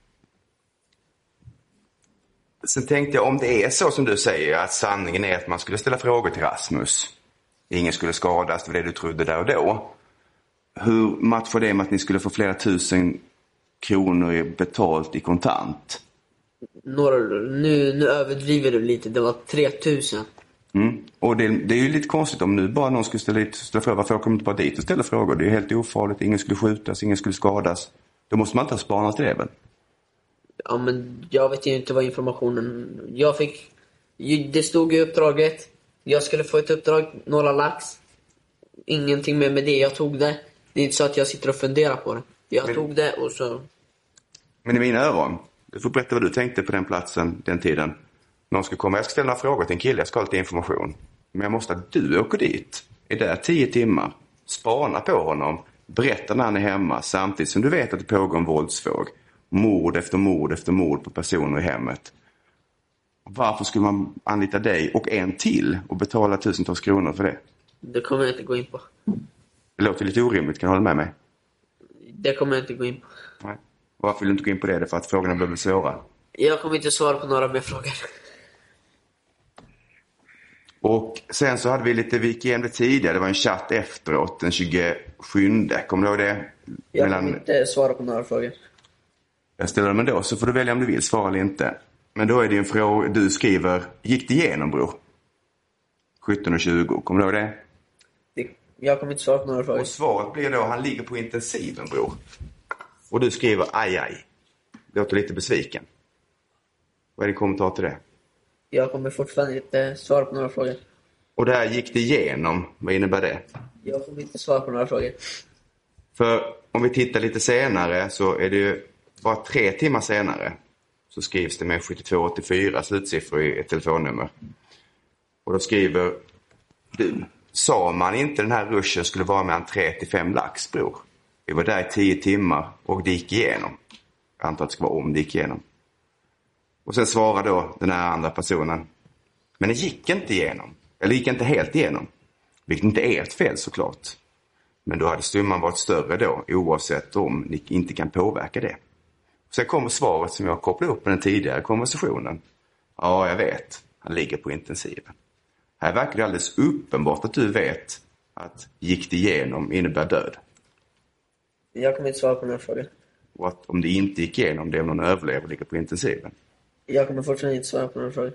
Sen tänkte jag, om det är så som du säger, att sanningen är att man skulle ställa frågor till Rasmus. Ingen skulle skadas, det var det du trodde där och då. Hur matchar det med att ni skulle få flera tusen kronor betalt i kontant? Några, nu, nu överdriver du lite, det var tre tusen. Mm. Och det, det är ju lite konstigt om nu bara någon skulle ställa, ställa frågor. Varför jag kommer inte bara dit och ställa frågor? Det är helt ofarligt, ingen skulle skjutas, ingen skulle skadas. Då måste man inte ha spanat till det väl? Ja, men jag vet ju inte vad informationen... Jag fick... Det stod i uppdraget. Jag skulle få ett uppdrag, några lax. Ingenting mer med det, jag tog det. Det är inte så att jag sitter och funderar på det. Jag men, tog det och så... Men i mina öron, du får berätta vad du tänkte på den platsen, den tiden. Någon ska komma, jag ska ställa några frågor till en kille, jag ska ha lite information. Men jag måste att du åker dit, är där tio timmar, spana på honom, berätta när han är hemma, samtidigt som du vet att det pågår en våldsvåg. Mord efter mord efter mord på personer i hemmet. Varför skulle man anlita dig och en till och betala tusentals kronor för det? Det kommer jag inte gå in på. Det låter lite orimligt, kan du hålla med mig? Det kommer jag inte gå in på. Nej. Varför vill du inte gå in på det? Det är för att frågorna blir svåra. Jag kommer inte svara på några mer frågor. Och sen så hade vi lite, vi gick igenom det tidigare. Det var en chatt efteråt, den tjugosjunde. Kommer du ihåg det? Jag Mellan... kommer inte svara på några frågor. Jag ställer dem ändå, så får du välja om du vill svara eller inte. Men då är det en fråga, du skriver, gick det igenom bror? sjutton och tjugo, kommer du ihåg det? det? Jag kommer inte svara på några frågor. Och svaret blir då, han ligger på intensiven bror. Och du skriver, aj aj. Det låter lite besviken. Vad är din kommentar till det? Jag kommer fortfarande inte svara på några frågor. Och där gick det igenom, vad innebär det? Jag kommer inte svara på några frågor. För om vi tittar lite senare så är det ju bara tre timmar senare så skrivs det med sjuttiotvå åttiofyra slutsiffror i ett telefonnummer. Och då skriver du, sa man inte den här ruschen skulle vara mellan tre till fem lax bror? Vi var där i tio timmar och det gick igenom. Jag antar att det ska vara om det gick igenom. Och sen svarar då den här andra personen, men det gick inte igenom. Eller gick inte helt igenom. Vilket inte är ett fel såklart. Men då hade summan varit större då, oavsett om ni inte kan påverka det. Sen kommer svaret som jag kopplade upp med den tidigare konversationen. Ja, jag vet. Han ligger på intensiven. Här verkar det alldeles uppenbart att du vet att gick det igenom innebär död. Jag kommer inte svara på några frågor. Och att om det inte gick igenom, det är om någon överlever ligger på intensiven. Jag kommer fortfarande inte svara på några frågor.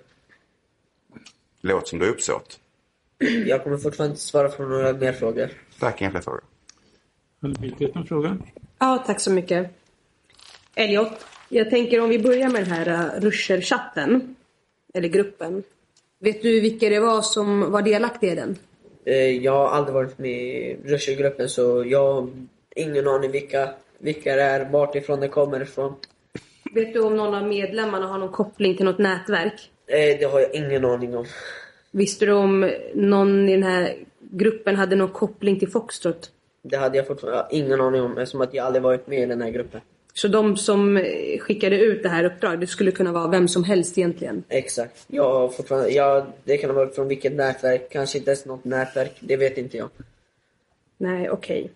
Låt som du är uppsåt. Jag kommer fortfarande inte svara på några mer frågor. Tack, inga fler frågor. Har du bildat någon fråga? Ja, tack så mycket. Elliot, jag tänker om vi börjar med den här uh, Rusher-chatten. Eller gruppen. Vet du vilka det var som var delaktiga i den? Eh, jag har aldrig varit med i Rusher-gruppen så jag har ingen aning vilka, vilka det är, vart ifrån det kommer ifrån. Vet du om någon av medlemmarna har någon koppling till något nätverk? Eh, det har jag ingen aning om. Visste du om någon i den här gruppen hade någon koppling till Foxtrot? Det hade jag fortfarande ingen aning om eftersom att jag aldrig varit med i den här gruppen. Så de som skickade ut det här uppdraget, det skulle kunna vara vem som helst egentligen? Exakt. Jag fortfarande, jag, det kan ha varit från vilket nätverk. Kanske inte ens något nätverk. Det vet inte jag. Nej, okej.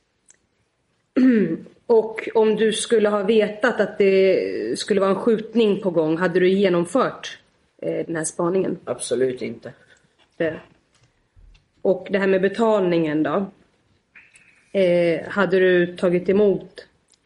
Okay. Och om du skulle ha vetat att det skulle vara en skjutning på gång, hade du genomfört eh, den här spaningen? Absolut inte. Det. Och det här med betalningen då. Eh, hade du tagit emot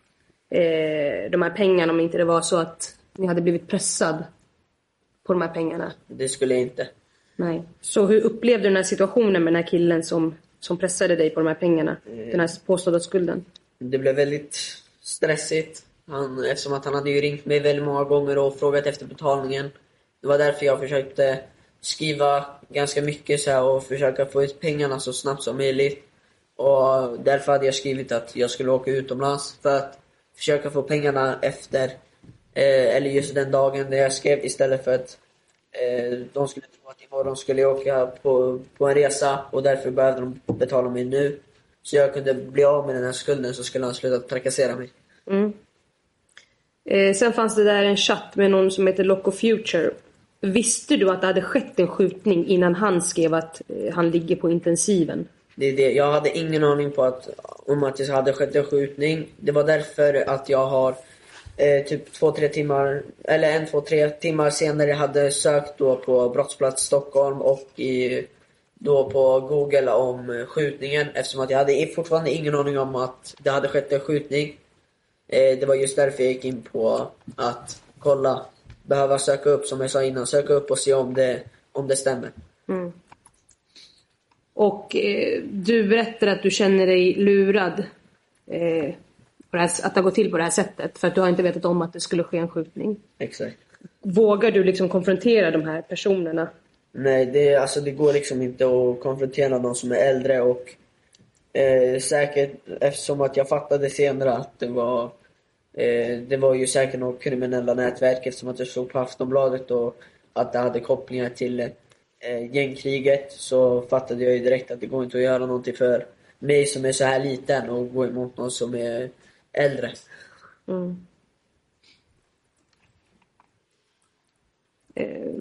eh, de här pengarna om inte det var så att ni hade blivit pressad på de här pengarna? Det skulle jag inte. Nej. Så hur upplevde du den här situationen med den här killen som, som pressade dig på de här pengarna? Eh, den här påstådda skulden? Det blev väldigt stressigt. Han, eftersom att han hade ju ringt mig väldigt många gånger och frågat efter betalningen. Det var därför jag försökte skriva ganska mycket så här och försöka få ut pengarna så snabbt som möjligt. Och därför hade jag skrivit att jag skulle åka utomlands för att försöka få pengarna efter eh, eller just den dagen där jag skrev, istället för att eh, de skulle tro att imorgon skulle jag åka på, på en resa och därför behövde de betala mig nu. Så jag kunde bli av med den här skulden, så skulle han sluta trakassera mig. Mm. Eh, sen fanns det där en chatt med någon som heter Loco Future. Visste du att det hade skett en skjutning innan han skrev att eh, han ligger på intensiven? Det är det. Jag hade ingen aning på att, om att det hade skett en skjutning. Det var därför att jag har eh, typ två, tre timmar, eller en, två, tre timmar senare hade sökt då på Brottsplats Stockholm och i, då på Google om skjutningen. Eftersom att jag hade fortfarande ingen aning om att det hade skett en skjutning. Eh, det var just därför jag gick in på att kolla, behöva söka upp, som jag sa innan, söka upp och se om det, om det stämmer. Mm. Och eh, du berättar att du känner dig lurad eh, på det här, att det har gått till på det här sättet. För att du har inte vetat om att det skulle ske en skjutning. Exakt. Vågar du liksom konfrontera de här personerna? Nej, det, alltså, det går liksom inte att konfrontera någon som är äldre. Och eh, säkert, eftersom att jag fattade senare att det var, eh, det var ju säkert något kriminella nätverk, eftersom att jag såg på Aftonbladet och att det hade kopplingar till Eh, gängkriget, så fattade jag ju direkt att det går inte att göra någonting för mig som är så här liten och gå emot någon som är äldre. Mm. Eh.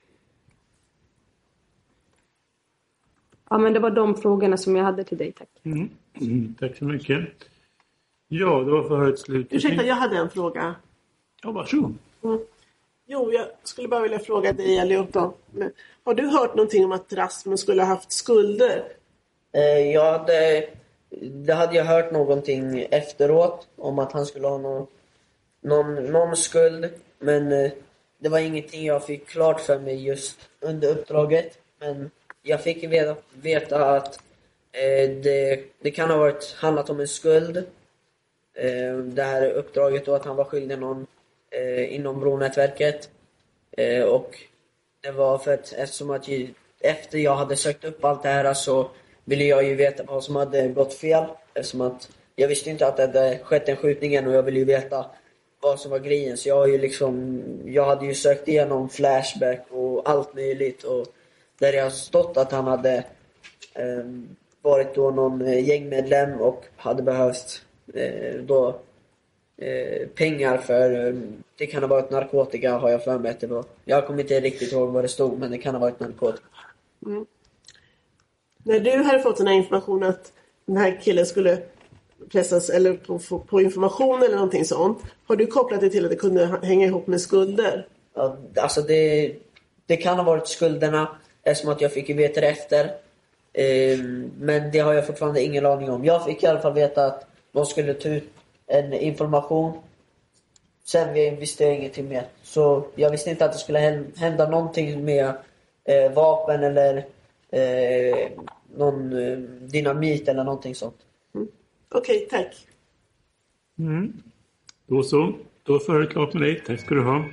Ja, men det var de frågorna som jag hade till dig, tack. Mm. Mm, tack så mycket. Ja, det var förhöret slut. Ursäkta, jag hade en fråga. Ja, varsågod. Mm. Jo, jag skulle bara vilja fråga dig, Elliot då. Men har du hört någonting om att Rasmus skulle ha haft skulder? Eh, jag hade, det hade jag hört någonting efteråt om att han skulle ha någon, någon, någon skuld. Men eh, det var ingenting jag fick klart för mig just under uppdraget. Men jag fick veta, veta att eh, det, det kan ha varit handlat om en skuld. Eh, det här uppdraget då, att han var skyldig någon Eh, inom bronätverket eh, och det var för att eftersom att ju, efter jag hade sökt upp allt det här så ville jag ju veta vad som hade gått fel, eftersom att jag visste inte att det hade skett en skjutning och jag ville ju veta vad som var grejen, så jag har ju liksom jag hade ju sökt igenom Flashback och allt möjligt, och där jag stått att han hade eh, varit då någon gängmedlem och hade behövt eh, då Eh, pengar för eh, det kan ha varit narkotika, har jag för mig att det var. Jag kommer inte riktigt ihåg vad det stod, men det kan ha varit narkotika. Mm. När du hade fått den här informationen att den här killen skulle pressas eller på, på information eller någonting sånt, har du kopplat det till att det kunde hänga ihop med skulder? Ja, alltså det, det kan ha varit skulderna, eftersom att jag fick ju veta det efter. Eh, men det har jag fortfarande ingen aning om. Jag fick i alla fall veta att de skulle ta ut en information. Sen visste jag ingenting mer. Så jag visste inte att det skulle hända någonting med eh, vapen eller eh, någon eh, dynamit eller någonting sånt. Mm. Okej, okay, tack. Mm. Då så. Då är förhöret klart med dig. Tack ska du ha.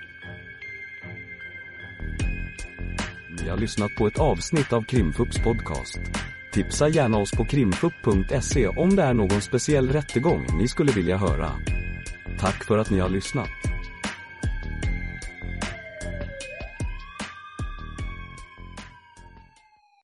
Ni har lyssnat på ett avsnitt av Krimfupps podcast. Tipsa gärna oss på krimfupp punkt se om det är någon speciell rättegång ni skulle vilja höra. Tack för att ni har lyssnat.